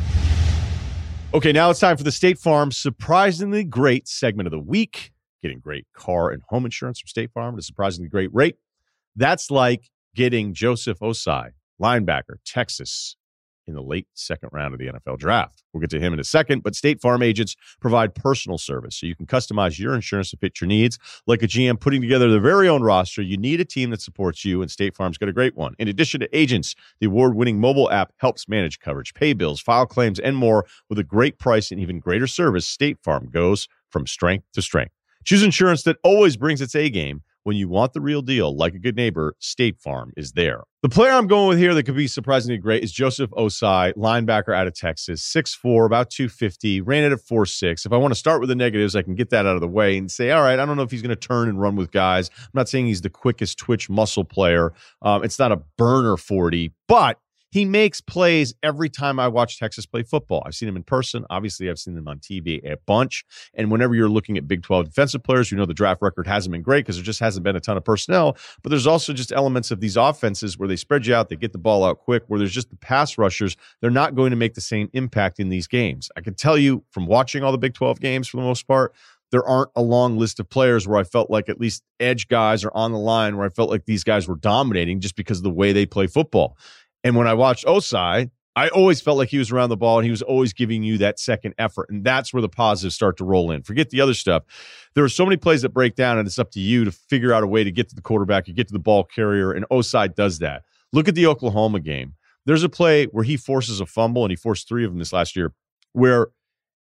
Okay, now it's time for the State Farm Surprisingly Great segment of the week. Getting great car and home insurance from State Farm at a surprisingly great rate. That's like getting Joseph Osai, linebacker, Texas, in the late second round of the NFL draft. We'll get to him in a second, but State Farm agents provide personal service so you can customize your insurance to fit your needs. Like a GM putting together their very own roster, you need a team that supports you, and State Farm's got a great one. In addition to agents, the award-winning mobile app helps manage coverage, pay bills, file claims, and more. With a great price and even greater service, State Farm goes from strength to strength. Choose insurance that always brings its A game. When you want the real deal, like a good neighbor, State Farm is there. The player I'm going with here that could be surprisingly great is Joseph Osai, linebacker out of Texas, 6'4", about 250, ran it at 4'6". If I want to start with the negatives, I can get that out of the way and say, all right, I don't know if he's going to turn and run with guys. I'm not saying he's the quickest twitch muscle player. It's not a burner 40, but he makes plays every time I watch Texas play football. I've seen him in person. Obviously, I've seen him on TV a bunch. And whenever you're looking at Big 12 defensive players, you know the draft record hasn't been great because there just hasn't been a ton of personnel. But there's also just elements of these offenses where they spread you out, they get the ball out quick, where there's just the pass rushers. They're not going to make the same impact in these games. I can tell you from watching all the Big 12 games for the most part, there aren't a long list of players where I felt like at least edge guys are on the line, where I felt like these guys were dominating just because of the way they play football. And when I watched Osai, I always felt like he was around the ball and he was always giving you that second effort. And that's where the positives start to roll in. Forget the other stuff. There are so many plays that break down, and it's up to you to figure out a way to get to the quarterback, you get to the ball carrier, and Osai does that. Look at the Oklahoma game. There's a play where he forces a fumble, and he forced 3 of them this last year, where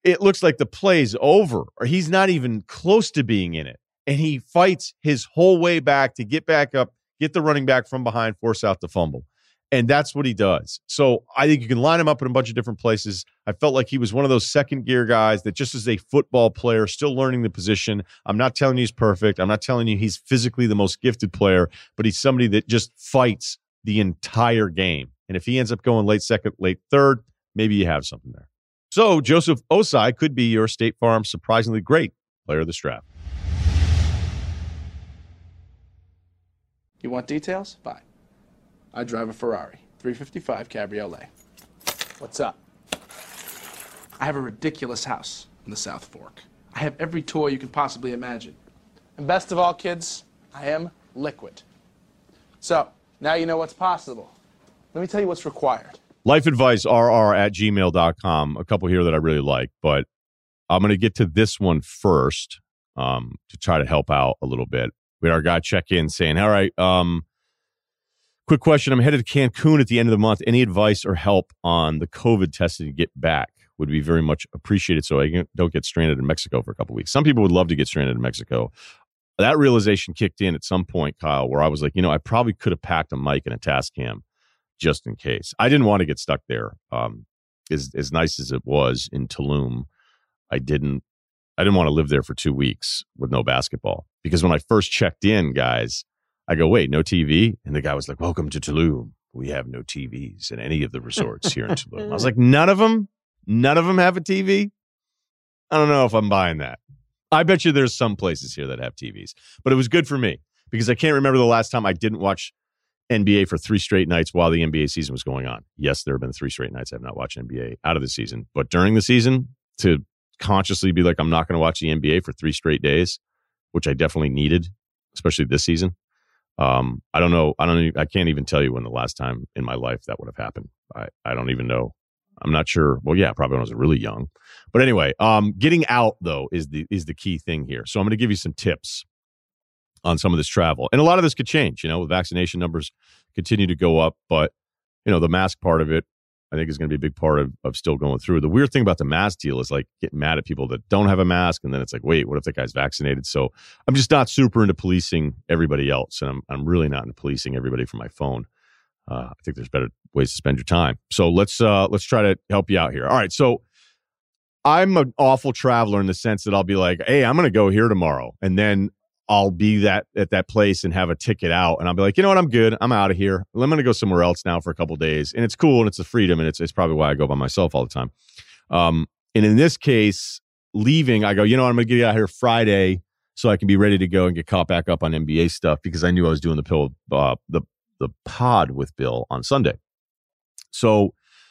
it looks like the play's over or he's not even close to being in it. And he fights his whole way back to get back up, get the running back from behind, force out the fumble. And that's what he does. So I think you can line him up in a bunch of different places. I felt like he was one of those second gear guys that just as a football player, still learning the position. I'm not telling you he's perfect. I'm not telling you he's physically the most gifted player, but he's somebody that just fights the entire game. And if he ends up going late second, late third, maybe you have something there. So Joseph Osai could be your State Farm surprisingly great player of this draft. You want details? Fine. I drive a Ferrari 355 Cabriolet. What's up? I have a ridiculous house in the South Fork. I have every toy you can possibly imagine. And best of all, kids, I am liquid. So, now you know what's possible. Let me tell you what's required. LifeAdviceRR@gmail.com. A couple here that I really like, but I'm going to get to this one first to try to help out a little bit. We had our guy check in saying, all right, quick question. I'm headed to Cancun at the end of the month. Any advice or help on the COVID testing to get back would be very much appreciated so I don't get stranded in Mexico for a couple of weeks. Some people would love to get stranded in Mexico. That realization kicked in at some point, Kyle, where I was like, I probably could have packed a mic and a Tascam just in case. I didn't want to get stuck there. As nice as it was in Tulum, I didn't want to live there for 2 weeks with no basketball. Because when I first checked in, guys, I go, wait, no TV? And the guy was like, welcome to Tulum. We have no TVs in any of the resorts here in Tulum. I was like, none of them have a TV? I don't know if I'm buying that. I bet you there's some places here that have TVs. But it was good for me because I can't remember the last time I didn't watch NBA for 3 straight nights while the NBA season was going on. Yes, there have been 3 straight nights I have not watched NBA out of the season. But during the season, to consciously be like, I'm not going to watch the NBA for 3 straight days, which I definitely needed, especially this season. I don't know. I can't even tell you when the last time in my life that would have happened. I don't even know. I'm not sure. Well, yeah, probably when I was really young. But anyway, getting out though is the key thing here. So I'm going to give you some tips on some of this travel, and a lot of this could change. With vaccination numbers continue to go up, but the mask part of it, I think, is going to be a big part of still going through. The weird thing about the mask deal is like getting mad at people that don't have a mask, and then it's like, wait, what if that guy's vaccinated? So I'm just not super into policing everybody else, and I'm really not into policing everybody from my phone. I think there's better ways to spend your time. So let's try to help you out here. All right, so I'm an awful traveler in the sense that I'll be like, hey, I'm going to go here tomorrow, and then I'll be at that place and have a ticket out, and I'll be like, you know what, I'm good. I'm out of here. I'm going to go somewhere else now for a couple of days, and it's cool, and it's a freedom, and it's probably why I go by myself all the time. And in this case, leaving, I go, I'm going to get out here Friday so I can be ready to go and get caught back up on NBA stuff because I knew I was doing the pod with Bill on Sunday. So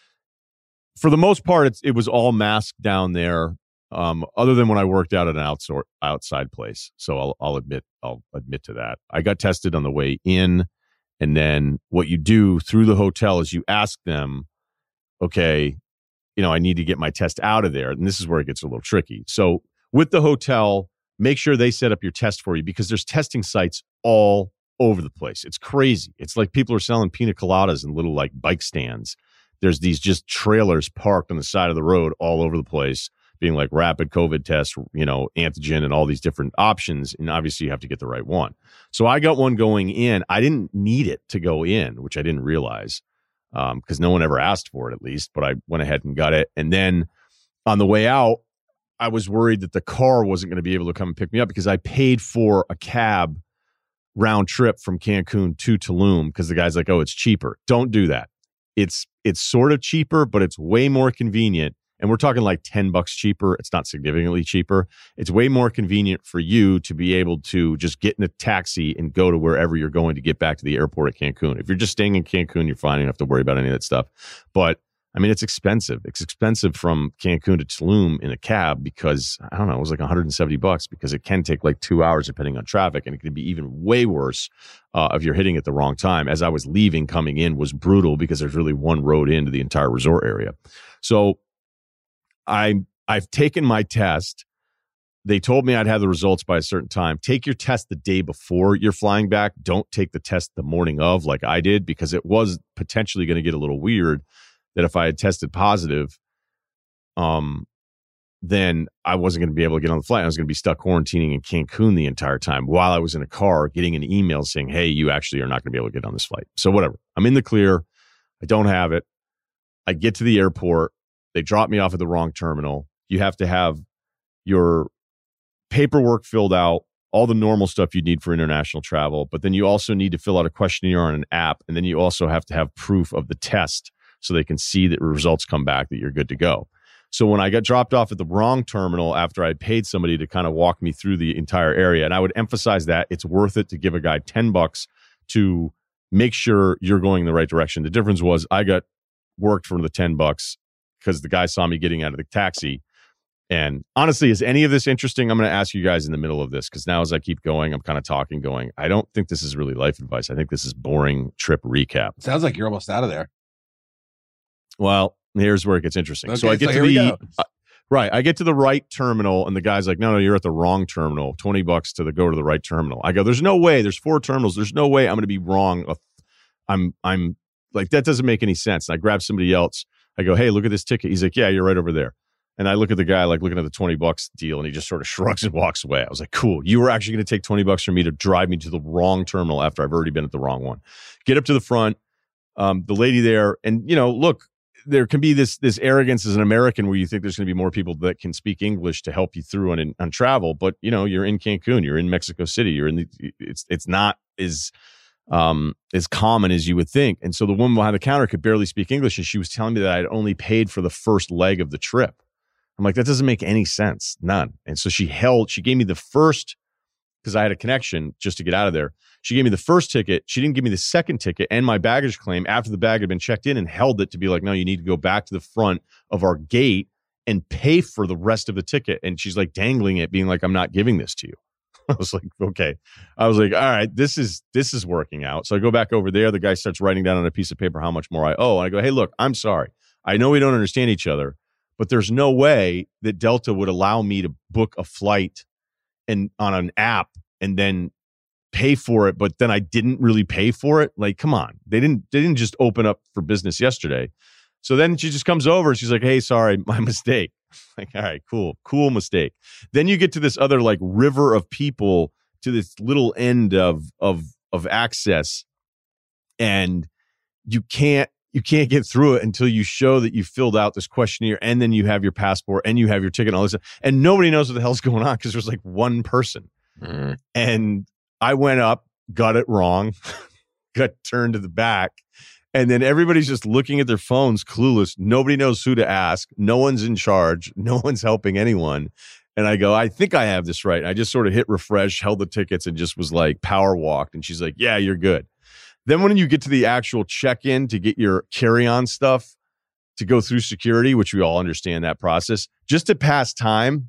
for the most part, it was all masked down there. Other than when I worked out at an outside place. So I'll admit to that. I got tested on the way in. And then what you do through the hotel is you ask them, okay, I need to get my test out of there. And this is where it gets a little tricky. So with the hotel, make sure they set up your test for you because there's testing sites all over the place. It's crazy. It's like people are selling pina coladas in little like bike stands. There's these just trailers parked on the side of the road all over the place, being like rapid COVID test, antigen and all these different options. And obviously you have to get the right one. So I got one going in. I didn't need it to go in, which I didn't realize because no one ever asked for it at least, but I went ahead and got it. And then on the way out, I was worried that the car wasn't going to be able to come and pick me up because I paid for a cab round trip from Cancun to Tulum because the guy's like, oh, it's cheaper. Don't do that. It's sort of cheaper, but it's way more convenient. And we're talking like $10 cheaper. It's not significantly cheaper. It's way more convenient for you to be able to just get in a taxi and go to wherever you're going to get back to the airport at Cancun. If you're just staying in Cancun, you're fine. You don't have to worry about any of that stuff. But I mean, it's expensive. It's expensive from Cancun to Tulum in a cab because, I don't know, it was like $170 because it can take like 2 hours depending on traffic. And it can be even way worse if you're hitting at the wrong time. As I was leaving, coming in was brutal because there's really one road into the entire resort area. So I've taken my test. They told me I'd have the results by a certain time. Take your test the day before you're flying back. Don't take the test the morning of like I did because it was potentially going to get a little weird that if I had tested positive, then I wasn't going to be able to get on the flight. I was going to be stuck quarantining in Cancun the entire time while I was in a car getting an email saying, hey, you actually are not going to be able to get on this flight. So whatever. I'm in the clear. I don't have it. I get to the airport. They drop me off at the wrong terminal. You have to have your paperwork filled out, all the normal stuff you need for international travel. But then you also need to fill out a questionnaire on an app. And then you also have to have proof of the test so they can see that results come back that you're good to go. So when I got dropped off at the wrong terminal after I'd paid somebody to kind of walk me through the entire area, and I would emphasize that it's worth it to give a guy $10 to make sure you're going in the right direction. The difference was I got worked for the $10 because the guy saw me getting out of the taxi. And honestly, is any of this interesting? I'm going to ask you guys in the middle of this because now as I keep going, I'm kind of talking going, I don't think this is really life advice. I think this is boring trip recap. Sounds like you're almost out of there. Well, here's where it gets interesting. Okay, so I get so to here right. I get to the right terminal, and the guy's like, "No, you're at the wrong terminal. $20 to go to the right terminal." I go, "There's no way. There's 4 terminals. There's no way I'm going to be wrong. I'm like that doesn't make any sense." And I grab somebody else. I go, "Hey, look at this ticket." He's like, "Yeah, you're right over there." And I look at the guy like looking at the $20 deal, and he just sort of shrugs and walks away. I was like, "Cool. You were actually going to take $20 from me to drive me to the wrong terminal after I've already been at the wrong one." Get up to the front. The lady there, and look. There can be this arrogance as an American where you think there's going to be more people that can speak English to help you through on travel, but you're in Cancun, you're in Mexico City, it's not as common as you would think. And so the woman behind the counter could barely speak English, and she was telling me that I'd only paid for the first leg of the trip. I'm like, that doesn't make any sense, none. And so she gave me the first, because I had a connection just to get out of there. She gave me the first ticket. She didn't give me the second ticket and my baggage claim after the bag had been checked in, and held it to be like, no, you need to go back to the front of our gate and pay for the rest of the ticket. And she's like dangling it, being like, I'm not giving this to you. I was like, okay. I was like, all right, this is working out. So I go back over there. The guy starts writing down on a piece of paper how much more I owe. And I go, hey, look, I'm sorry. I know we don't understand each other, but there's no way that Delta would allow me to book a flight and on an app and then pay for it, but then I didn't really pay for it. Like, come on. They didn't just open up for business yesterday. So then she just comes over. She's like, hey, sorry, my mistake. Like, all right, cool mistake. Then you get to this other like river of people to this little end of access, and you can't get through it until you show that you filled out this questionnaire, and then you have your passport and you have your ticket and all this stuff. And nobody knows what the hell's going on because there's like one person. And I went up, got it wrong, got turned to the back, and then everybody's just looking at their phones, clueless. Nobody knows who to ask. No one's in charge. No one's helping anyone. And I go, I think I have this right. I just sort of hit refresh, held the tickets, and just was like power walked. And she's like, yeah, you're good. Then when you get to the actual check-in to get your carry-on stuff to go through security, which we all understand that process, just to pass time,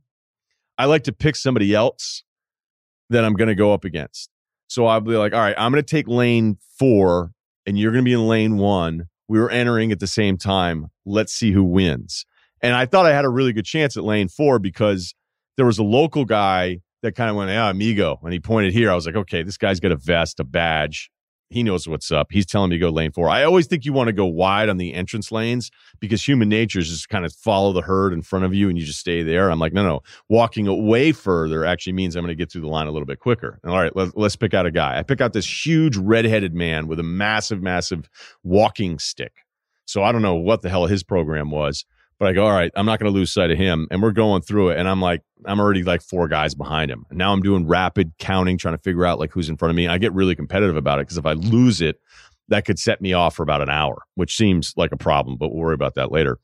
I like to pick somebody else that I'm going to go up against. So I'll be like, all right, I'm going to take lane 4 and you're going to be in lane 1. We were entering at the same time. Let's see who wins. And I thought I had a really good chance at lane 4 because there was a local guy that kind of went, yeah, amigo. And he pointed here. I was like, okay, this guy's got a vest, a badge. He knows what's up. He's telling me to go lane 4. I always think you want to go wide on the entrance lanes because human nature is just kind of follow the herd in front of you and you just stay there. I'm like, no. Walking away further actually means I'm going to get through the line a little bit quicker. And all right, let's pick out a guy. I pick out this huge redheaded man with a massive, massive walking stick. So I don't know what the hell his program was, but I go, all right, I'm not going to lose sight of him. And we're going through it. And I'm already like 4 guys behind him. And now I'm doing rapid counting, trying to figure out like who's in front of me. And I get really competitive about it because if I lose it, that could set me off for about an hour, which seems like a problem, but we'll worry about that later.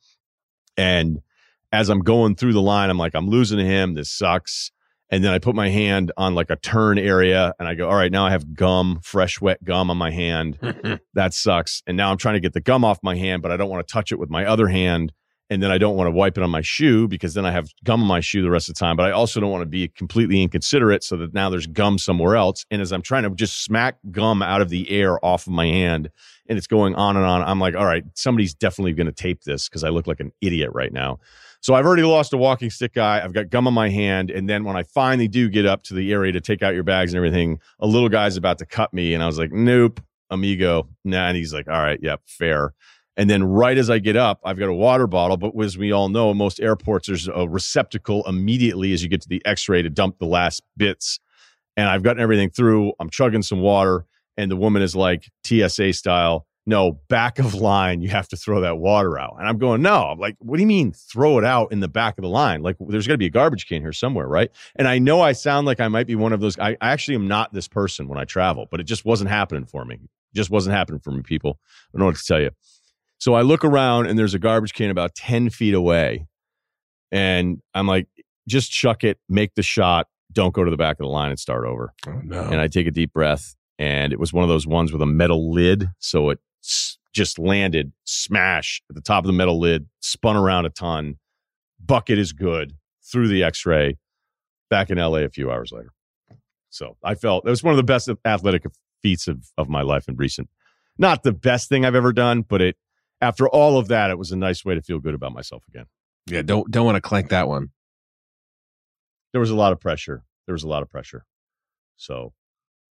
And as I'm going through the line, I'm like, I'm losing to him. This sucks. And then I put my hand on like a turn area and I go, all right, now I have gum, fresh, wet gum on my hand. That sucks. And now I'm trying to get the gum off my hand, but I don't want to touch it with my other hand. And then I don't want to wipe it on my shoe because then I have gum on my shoe the rest of the time. But I also don't want to be completely inconsiderate so that now there's gum somewhere else. And as I'm trying to just smack gum out of the air off of my hand and it's going on and on, I'm like, all right, somebody's definitely going to tape this because I look like an idiot right now. So I've already lost a walking stick guy. I've got gum on my hand. And then when I finally do get up to the area to take out your bags and everything, a little guy's about to cut me. And I was like, nope, amigo. Nah. And he's like, all right, yep, fair. And then right as I get up, I've got a water bottle. But as we all know, most airports, there's a receptacle immediately as you get to the X-ray to dump the last bits. And I've gotten everything through. I'm chugging some water. And the woman is like, TSA style, no, back of line, you have to throw that water out. And I'm going, no. I'm like, what do you mean throw it out in the back of the line? Like, there's got to be a garbage can here somewhere, right? And I know I sound like I might be one of those. I actually am not this person when I travel, but it just wasn't happening for me. It just wasn't happening for me, people. I don't know what to tell you. So I look around and there's a garbage can about 10 feet away. And I'm like, just chuck it, make the shot. Don't go to the back of the line and start over. Oh, no. And I take a deep breath. And it was one of those ones with a metal lid. So it just landed smash at the top of the metal lid, spun around a ton. Bucket is good. Through the X-ray. Back in LA a few hours later. So I felt it was one of the best athletic feats of my life in recent. Not the best thing I've ever done, but after all of that, it was a nice way to feel good about myself again. Yeah, don't want to clank that one. There was a lot of pressure. So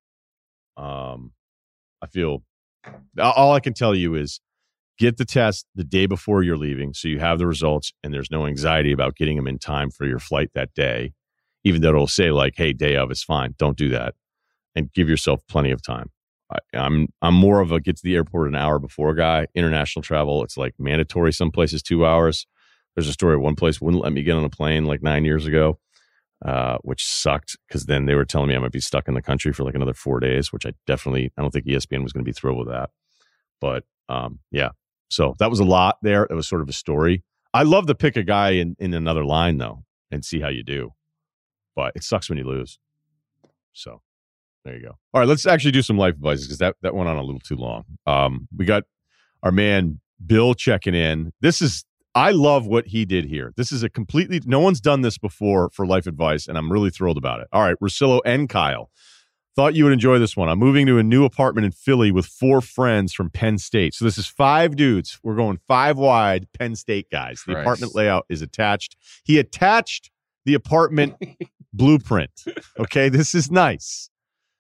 I feel all I can tell you is get the test the day before you're leaving so you have the results and there's no anxiety about getting them in time for your flight that day, even though it'll say like, hey, day of is fine. Don't do that and give yourself plenty of time. I'm more of a get to the airport an hour before guy. International travel, it's like mandatory. Some places 2 hours. There's a story of one place wouldn't let me get on a plane like 9 years ago. Which sucked because then they were telling me I might be stuck in the country for like another 4 days, which I don't think ESPN was going to be thrilled with that. But yeah, so that was a lot there. It was sort of a story. I love to pick a guy in another line though and see how you do, but it sucks when you lose. So there you go. All right, let's actually do some life advice because that went on a little too long. We got our man Bill checking in. I love what he did here. This is no one's done this before for life advice, and I'm really thrilled about it. All right, Russillo and Kyle. Thought you would enjoy this one. I'm moving to a new apartment in Philly with 4 friends from Penn State. So this is 5 dudes. We're going 5 wide Penn State guys. The apartment layout is attached. He attached the apartment blueprint. Okay, this is nice.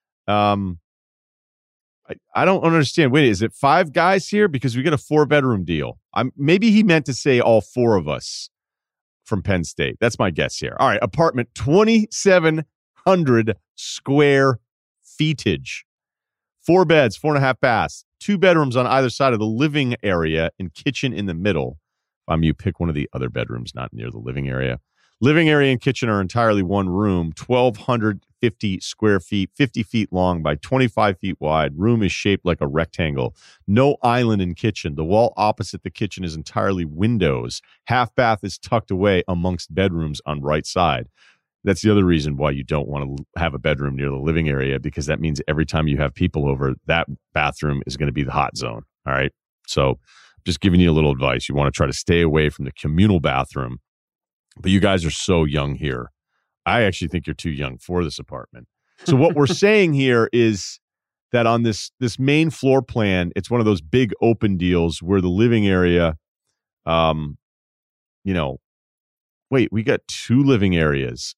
I don't understand. Wait, is it 5 guys here? Because we get a 4-bedroom deal. Maybe he meant to say all 4 of us from Penn State. That's my guess here. All right, apartment 2,700 square feetage. 4 beds, 4.5 baths, 2 bedrooms on either side of the living area and kitchen in the middle. If I'm you, pick one of the other bedrooms not near the living area. Living area and kitchen are entirely one room, 1,250 square feet, 50 feet long by 25 feet wide. Room is shaped like a rectangle. No island in kitchen. The wall opposite the kitchen is entirely windows. Half bath is tucked away amongst bedrooms on right side. That's the other reason why you don't want to have a bedroom near the living area, because that means every time you have people over, that bathroom is going to be the hot zone. All right. So just giving you a little advice. You want to try to stay away from the communal bathroom. But you guys are so young here. I actually think you're too young for this apartment. So what we're saying here is that on this main floor plan, it's one of those big open deals where the living area, wait, we got 2 living areas.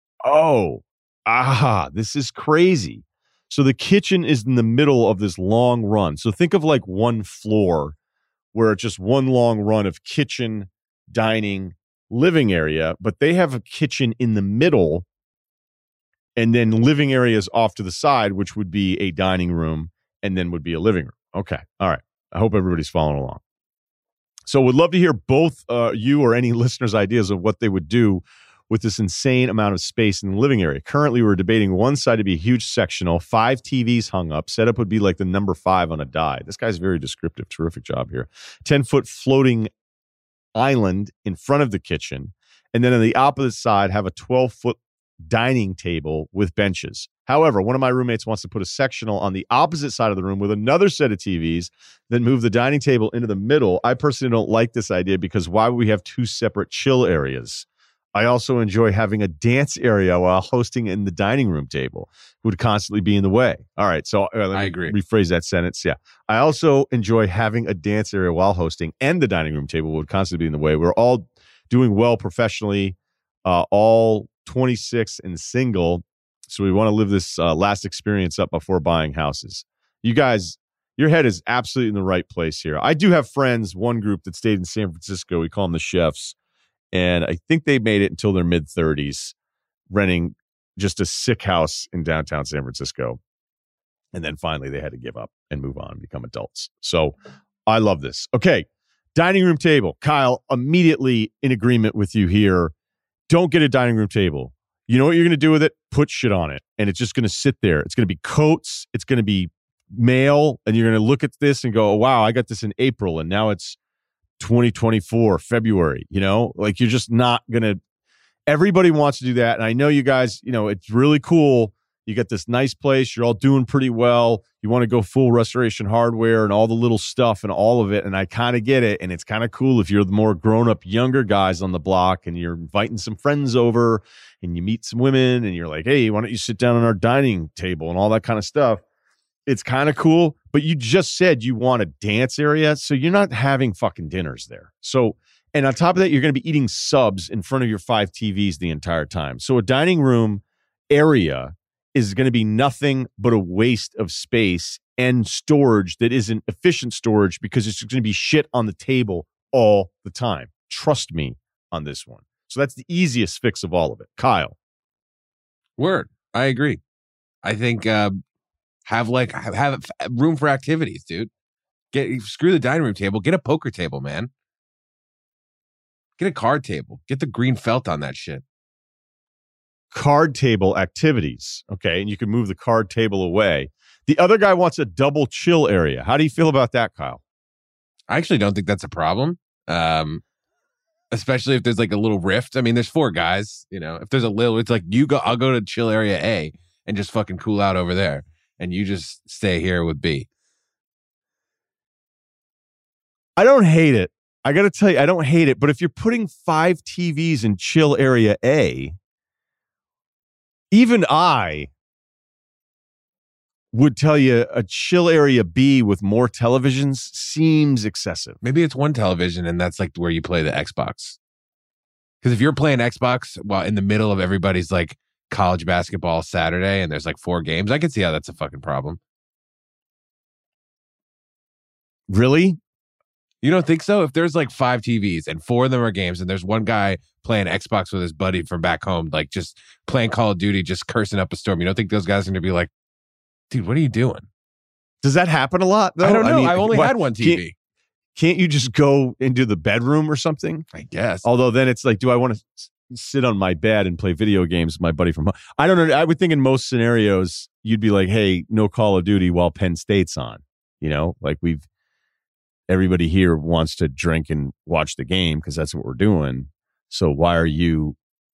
This is crazy. So the kitchen is in the middle of this long run. So think of like one floor where it's just one long run of kitchen, dining, living area, but they have a kitchen in the middle and then living areas off to the side, which would be a dining room and then would be a living room. Okay. All right. I hope everybody's following along. So would love to hear both you or any listeners' ideas of what they would do with this insane amount of space in the living area. Currently, we're debating one side to be a huge sectional, 5 TVs hung up. Setup would be like the number 5 on a die. This guy's very descriptive. Terrific job here. 10-foot floating island in front of the kitchen, and then on the opposite side have a 12-foot dining table with benches. However, one of my roommates wants to put a sectional on the opposite side of the room with another set of TVs, then move the dining table into the middle. I personally don't like this idea because why would we have 2 separate chill areas? I also enjoy having a dance area while hosting in the dining room table. It would constantly be in the way. All right, so I agree. Rephrase that sentence. Yeah. I also enjoy having a dance area while hosting, and the dining room table would constantly be in the way. We're all doing well professionally, all 26 and single, so we want to live this last experience up before buying houses. You guys Your head is absolutely in the right place here. I do have friends, one group that stayed in San Francisco. We call them the Chefs. And I think they made it until their mid-30s, renting just a sick house in downtown San Francisco. And then finally they had to give up and move on and become adults. So I love this. Okay, dining room table. Kyle, immediately in agreement with you here. Don't get a dining room table. You know what you're going to do with it? Put shit on it. And it's just going to sit there. It's going to be coats. It's going to be mail. And you're going to look at this and go, oh, wow, I got this in April. And now it's 2024, February. You know, like you're just not going to. Everybody wants to do that. And I know you guys, you know, it's really cool. You got this nice place. You're all doing pretty well. You want to go full Restoration Hardware and all the little stuff and all of it. And I kind of get it. And it's kind of cool if you're the more grown-up, younger guys on the block and you're inviting some friends over and you meet some women and you're like, hey, why don't you sit down on our dining table and all that kind of stuff. It's kind of cool. But you just said you want a dance area. So you're not having fucking dinners there. So, and on top of that, you're going to be eating subs in front of your 5 TVs the entire time. So a dining room area is going to be nothing but a waste of space and storage that isn't efficient storage because it's going to be shit on the table all the time. Trust me on this one. So that's the easiest fix of all of it. Kyle. Word. I agree. I think have room for activities, dude. Screw the dining room table. Get a poker table, man. Get a card table. Get the green felt on that shit. Card table activities. Okay. And you can move the card table away. The other guy wants a double chill area. How do you feel about that, Kyle? I actually don't think that's a problem. Especially if there's like a little rift. I mean, there's 4 guys, you know, if there's a little, it's like I'll go to chill area A and just fucking cool out over there. And you just stay here with B. I don't hate it. I got to tell you, I don't hate it. But if you're putting 5 TVs in chill area A, even I would tell you a chill area B with more televisions seems excessive. Maybe it's 1 television and that's like where you play the Xbox. Because if you're playing Xbox while in the middle of everybody's like college basketball Saturday and there's like 4 games, I can see how that's a fucking problem. Really? You don't think so? If there's like 5 TVs and 4 of them are games and there's one guy playing Xbox with his buddy from back home, like just playing Call of Duty, just cursing up a storm, you don't think those guys are going to be like, dude, what are you doing? Does that happen a lot, though? I don't know. I mean, I've only had 1 TV. Can't you just go into the bedroom or something? I guess. Although then it's like, do I want to sit on my bed and play video games with my buddy from home? I don't know. I would think in most scenarios, you'd be like, hey, no Call of Duty while Penn State's on. You know, like everybody here wants to drink and watch the game because that's what we're doing. So why are you,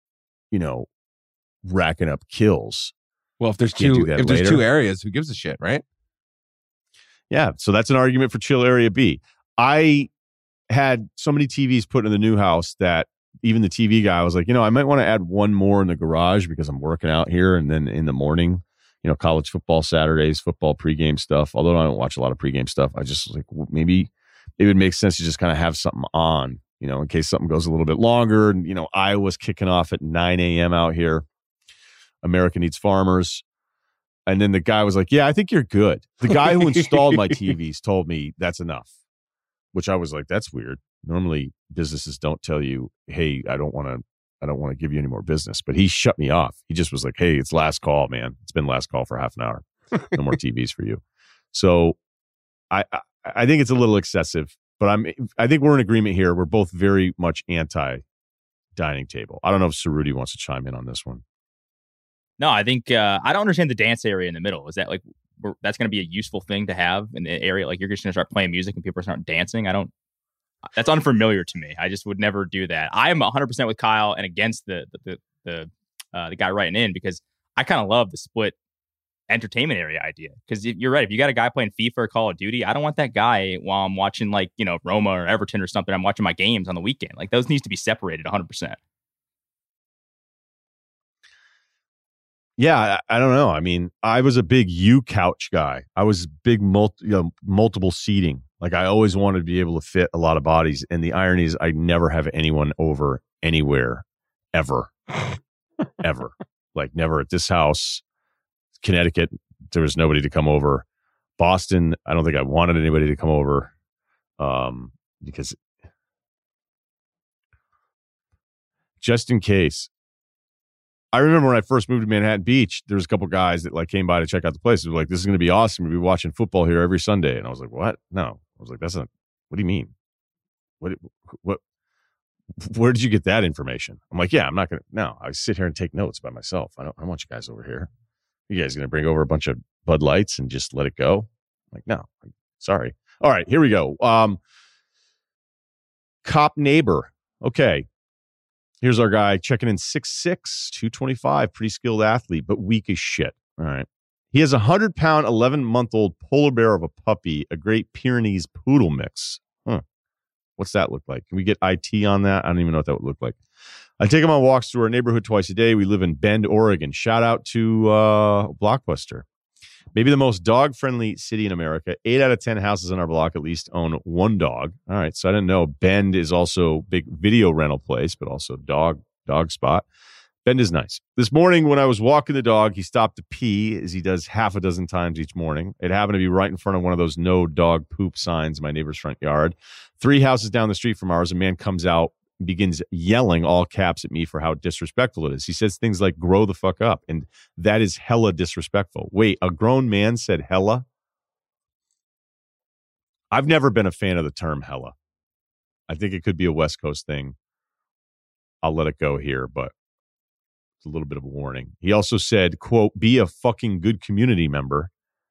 racking up kills? Well, if there's 2 areas, who gives a shit, right? Yeah. So that's an argument for chill area B. I had so many TVs put in the new house that even the TV guy was like, I might want to add 1 more in the garage because I'm working out here. And then in the morning, college football Saturdays, football pregame stuff. Although I don't watch a lot of pregame stuff. I just was like, maybe it would make sense to just kind of have something on, in case something goes a little bit longer. And, Iowa's kicking off at 9 a.m. out here. America Needs Farmers. And then the guy was like, yeah, I think you're good. The guy who installed my TVs told me that's enough, which I was like, that's weird. Normally businesses don't tell you, hey, I don't want to give you any more business, but he shut me off. He just was like, hey, it's last call, man. It's been last call for half an hour. No more TVs for you. So I think it's a little excessive, but I think we're in agreement here. We're both very much anti dining table. I don't know if Cerruti wants to chime in on this one. No, I think I don't understand the dance area in the middle. Is that like that's going to be a useful thing to have in the area? Like you're just going to start playing music and people start dancing. That's unfamiliar to me. I just would never do that. I am 100% with Kyle and against the guy writing in because I kind of love the split entertainment area idea. Because you're right. If you got a guy playing FIFA or Call of Duty, I don't want that guy while I'm watching like Roma or Everton or something. I'm watching my games on the weekend. Like those needs to be separated 100%. Yeah, I don't know. I mean, I was a big couch guy. I was big multiple seating. Like I always wanted to be able to fit a lot of bodies. And the irony is I never have anyone over anywhere ever. Ever. Like never at this house, Connecticut, there was nobody to come over. Boston, I don't think I wanted anybody to come over because just in case. I remember when I first moved to Manhattan Beach, there was a couple guys that like came by to check out the place. They were like, this is going to be awesome. We'll be watching football here every Sunday. And I was like, what? No. I was like, that's not, what do you mean? What, where did you get that information? I'm like, yeah, I'm not going to, no, I sit here and take notes by myself. I don't want you guys over here. You guys going to bring over a bunch of Bud Lights and just let it go? I'm like, no, sorry. All right, here we go. Cop neighbor. Okay. Here's our guy checking in 6'6", 225, pretty skilled athlete, but weak as shit. All right. He has a 100-pound, 11-month-old polar bear of a puppy, a Great Pyrenees poodle mix. What's that look like? Can we get IT on that? I don't even know what that would look like. I take him on walks through our neighborhood twice a day. We live in Bend, Oregon. Shout out to Blockbuster. Maybe the most dog-friendly city in America. 8 out of 10 houses on our block at least own one dog. All right, so I didn't know Bend is also a big video rental place, but also dog spot. Bend is nice. This morning when I was walking the dog, he stopped to pee, as he does half a dozen times each morning. It happened to be right in front of one of those no dog poop signs in my neighbor's front yard. 3 houses down the street from ours, a man comes out, begins yelling all caps at me for how disrespectful it is. He says things like, grow the fuck up. And that is hella disrespectful. Wait, a grown man said hella? I've never been a fan of the term hella. I think it could be a West Coast thing. I'll let it go here, but it's a little bit of a warning. He also said, quote, be a fucking good community member.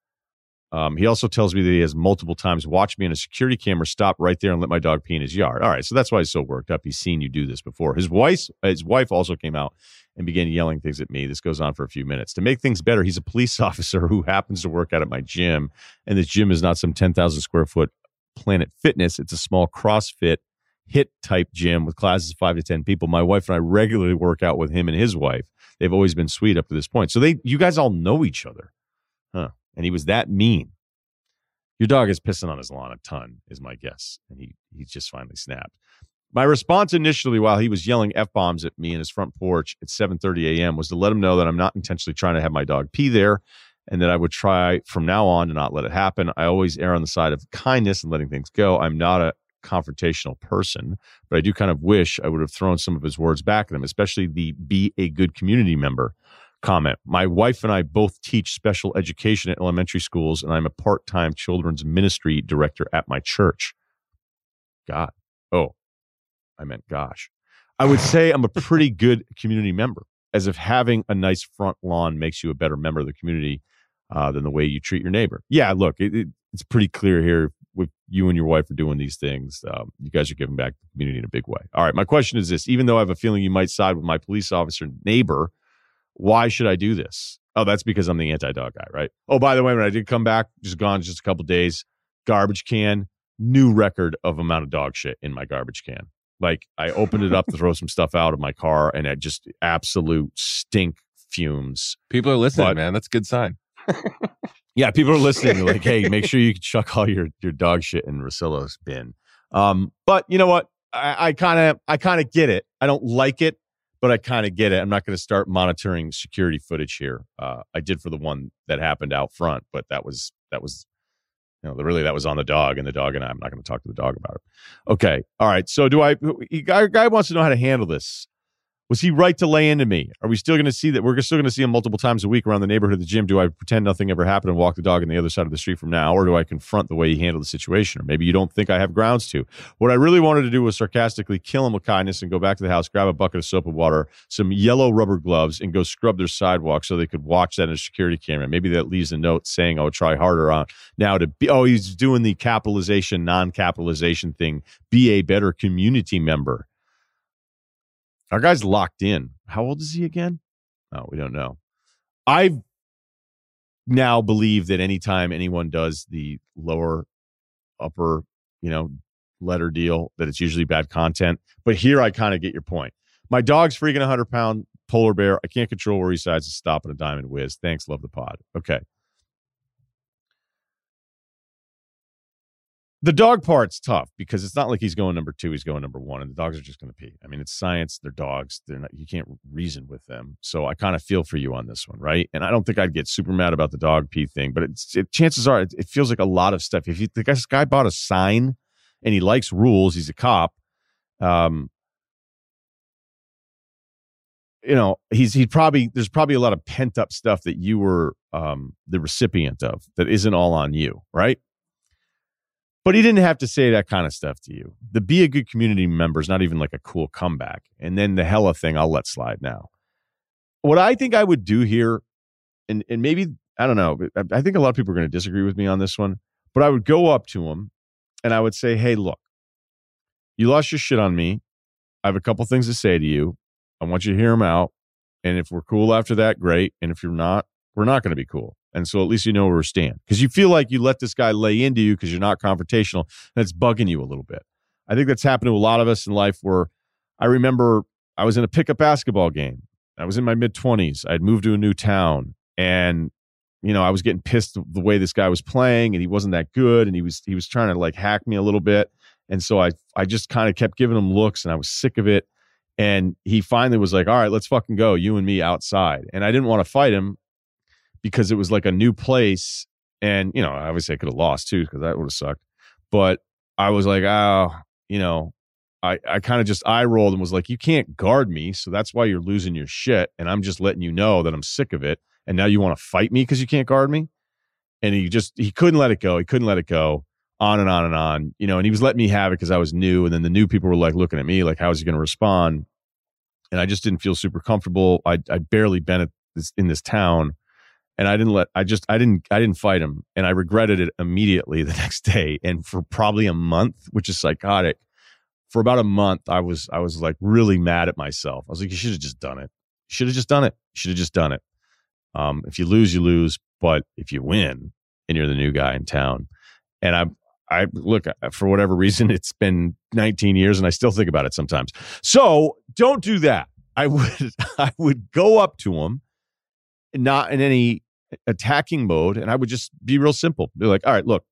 He also tells me that he has multiple times watched me on a security camera stop right there and let my dog pee in his yard. All right, so that's why he's so worked up. He's seen you do this before. His wife also came out and began yelling things at me. This goes on for a few minutes. To make things better, he's a police officer who happens to work out at my gym, and this gym is not some 10,000 square foot Planet Fitness. It's a small CrossFit HIIT type gym with classes of 5 to 10 people. My wife and I regularly work out with him and his wife. They've always been sweet up to this point. So you guys all know each other. Huh. And he was that mean. Your dog is pissing on his lawn a ton, is my guess. And he just finally snapped. My response initially, while he was yelling F-bombs at me in his front porch at 7:30 a.m., was to let him know that I'm not intentionally trying to have my dog pee there, and that I would try from now on to not let it happen. I always err on the side of kindness and letting things go. I'm not a confrontational person, but I do kind of wish I would have thrown some of his words back at him, especially the be a good community member comment. My wife and I both teach special education at elementary schools, and I'm a part-time children's ministry director at my church. God. Oh, I meant gosh. I would say I'm a pretty good community member, as if having a nice front lawn makes you a better member of the community than the way you treat your neighbor. Yeah, look, it's pretty clear here with you and your wife are doing these things. You guys are giving back to the community in a big way. All right, my question is this. Even though I have a feeling you might side with my police officer neighbor, why should I do this? Oh, that's because I'm the anti-dog guy, right? Oh, by the way, when I did come back, just a couple days, garbage can, new record of amount of dog shit in my garbage can. Like, I opened it up to throw some stuff out of my car, and it just absolute stink fumes. People are listening, man. That's a good sign. Yeah, people are listening. They're like, hey, make sure you chuck all your dog shit in Rosillo's bin. But you know what? I kind of get it. I don't like it, but I kind of get it. I'm not going to start monitoring security footage here. I did for the one that happened out front, but that was really that was on the dog, and I'm not going to talk to the dog about it. Okay. All right. So guy wants to know how to handle this. Was he right to lay into me? Are we still going to see that? We're still going to see him multiple times a week around the neighborhood of the gym. Do I pretend nothing ever happened and walk the dog on the other side of the street from now? Or do I confront the way he handled the situation? Or maybe you don't think I have grounds to. What I really wanted to do was sarcastically kill him with kindness and go back to the house, grab a bucket of soap and water, some yellow rubber gloves, and go scrub their sidewalk so they could watch that in a security camera. Maybe that leaves a note saying I would try harder on now to be, he's doing the capitalization, non-capitalization thing. Be a better community member. Our guy's locked in. How old is he again? Oh, we don't know. I now believe that anytime anyone does the lower, upper, letter deal, that it's usually bad content. But here I kind of get your point. My dog's freaking 100-pound polar bear. I can't control where he decides to stop at a Diamond Whiz. Thanks. Love the pod. Okay. The dog part's tough because it's not like he's going number 2, he's going number 1, and the dogs are just going to pee. I mean, it's science. They're dogs. They're not, you can't reason with them. So I kind of feel for you on this one, right? And I don't think I'd get super mad about the dog pee thing, but chances are it feels like a lot of stuff. If this guy bought a sign and he likes rules, he's a cop. There's probably a lot of pent up stuff that you were the recipient of that isn't all on you, right? But he didn't have to say that kind of stuff to you. The be a good community member is not even like a cool comeback. And then the hella thing, I'll let slide now. What I think I would do here, and maybe, I don't know, I think a lot of people are going to disagree with me on this one, but I would go up to him and I would say, hey, look, you lost your shit on me. I have a couple things to say to you. I want you to hear them out. And if we're cool after that, great. And if you're not, we're not going to be cool. And so at least you know where we stand. Because you feel like you let this guy lay into you because you're not confrontational. And it's bugging you a little bit. I think that's happened to a lot of us in life where I remember I was in a pickup basketball game. I was in my mid-20s. I'd moved to a new town. And, I was getting pissed the way this guy was playing. And he wasn't that good. And he was trying to like hack me a little bit. And so I just kind of kept giving him looks. And I was sick of it. And he finally was like, all right, let's fucking go. You and me outside. And I didn't want to fight him, because it was like a new place. And, obviously I could have lost too, because that would have sucked. But I was like, I kind of just eye rolled and was like, you can't guard me. So that's why you're losing your shit. And I'm just letting you know that I'm sick of it. And now you want to fight me because you can't guard me. And he couldn't let it go. He couldn't let it go, on and on and on, and he was letting me have it because I was new. And then the new people were like looking at me like, how is he going to respond? And I just didn't feel super comfortable. I'd barely been in this town. And I didn't fight him. And I regretted it immediately the next day. And for probably a month, which is psychotic, for about a month, I was like really mad at myself. I was like, you should have just done it. You should have just done it. If you lose, you lose. But if you win and you're the new guy in town, and I look, for whatever reason, it's been 19 years and I still think about it sometimes. So don't do that. I would go up to him, not in any attacking mode, and I would just be real simple. Be like, all right, look,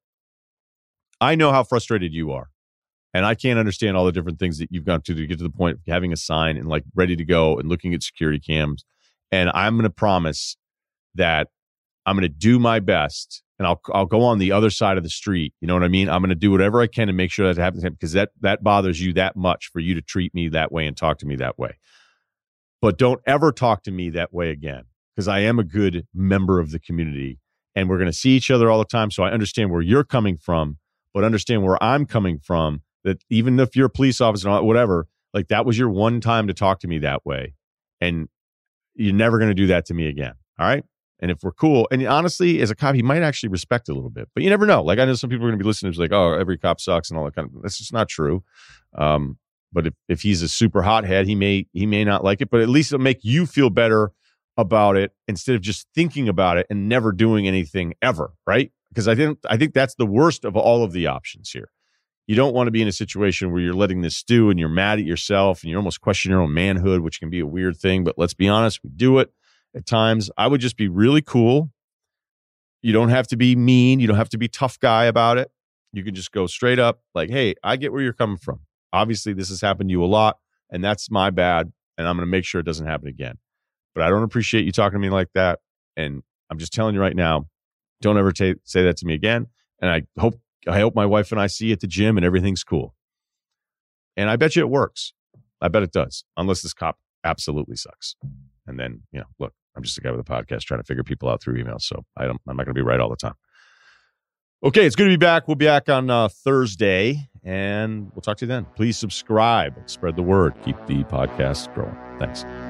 I know how frustrated you are, and I can't understand all the different things that you've gone to get to the point of having a sign and like ready to go and looking at security cams. And I'm going to promise that I'm going to do my best, and I'll go on the other side of the street. You know what I mean? I'm going to do whatever I can to make sure that happens, because that bothers you that much for you to treat me that way and talk to me that way. But don't ever talk to me that way again, because I am a good member of the community and we're going to see each other all the time. So I understand where you're coming from, but understand where I'm coming from, that even if you're a police officer or whatever, like that was your one time to talk to me that way. And you're never going to do that to me again. All right. And if we're cool, and honestly, as a cop, he might actually respect it a little bit, but you never know. Like I know some people are going to be listening to like, oh, every cop sucks and all that kind of, that's just not true. But if he's a super hothead, he may not like it, but at least it'll make you feel better about it instead of just thinking about it and never doing anything ever, right? Because I think that's the worst of all of the options here. You don't want to be in a situation where you're letting this stew and you're mad at yourself and you're almost questioning your own manhood, which can be a weird thing, but let's be honest, we do it at times. I would just be really cool. You don't have to be mean. You don't have to be tough guy about it. You can just go straight up like, hey, I get where you're coming from. Obviously, this has happened to you a lot, and that's my bad, and I'm going to make sure it doesn't happen again. But I don't appreciate you talking to me like that, and I'm just telling you right now, don't ever say that to me again. And I hope my wife and I see you at the gym and everything's cool. And I bet you it works. I bet it does, unless this cop absolutely sucks. And then, look, I'm just a guy with a podcast trying to figure people out through emails, so I'm not going to be right all the time. Okay, it's good to be back. We'll be back on Thursday, and we'll talk to you then. Please subscribe, spread the word, keep the podcast growing. Thanks.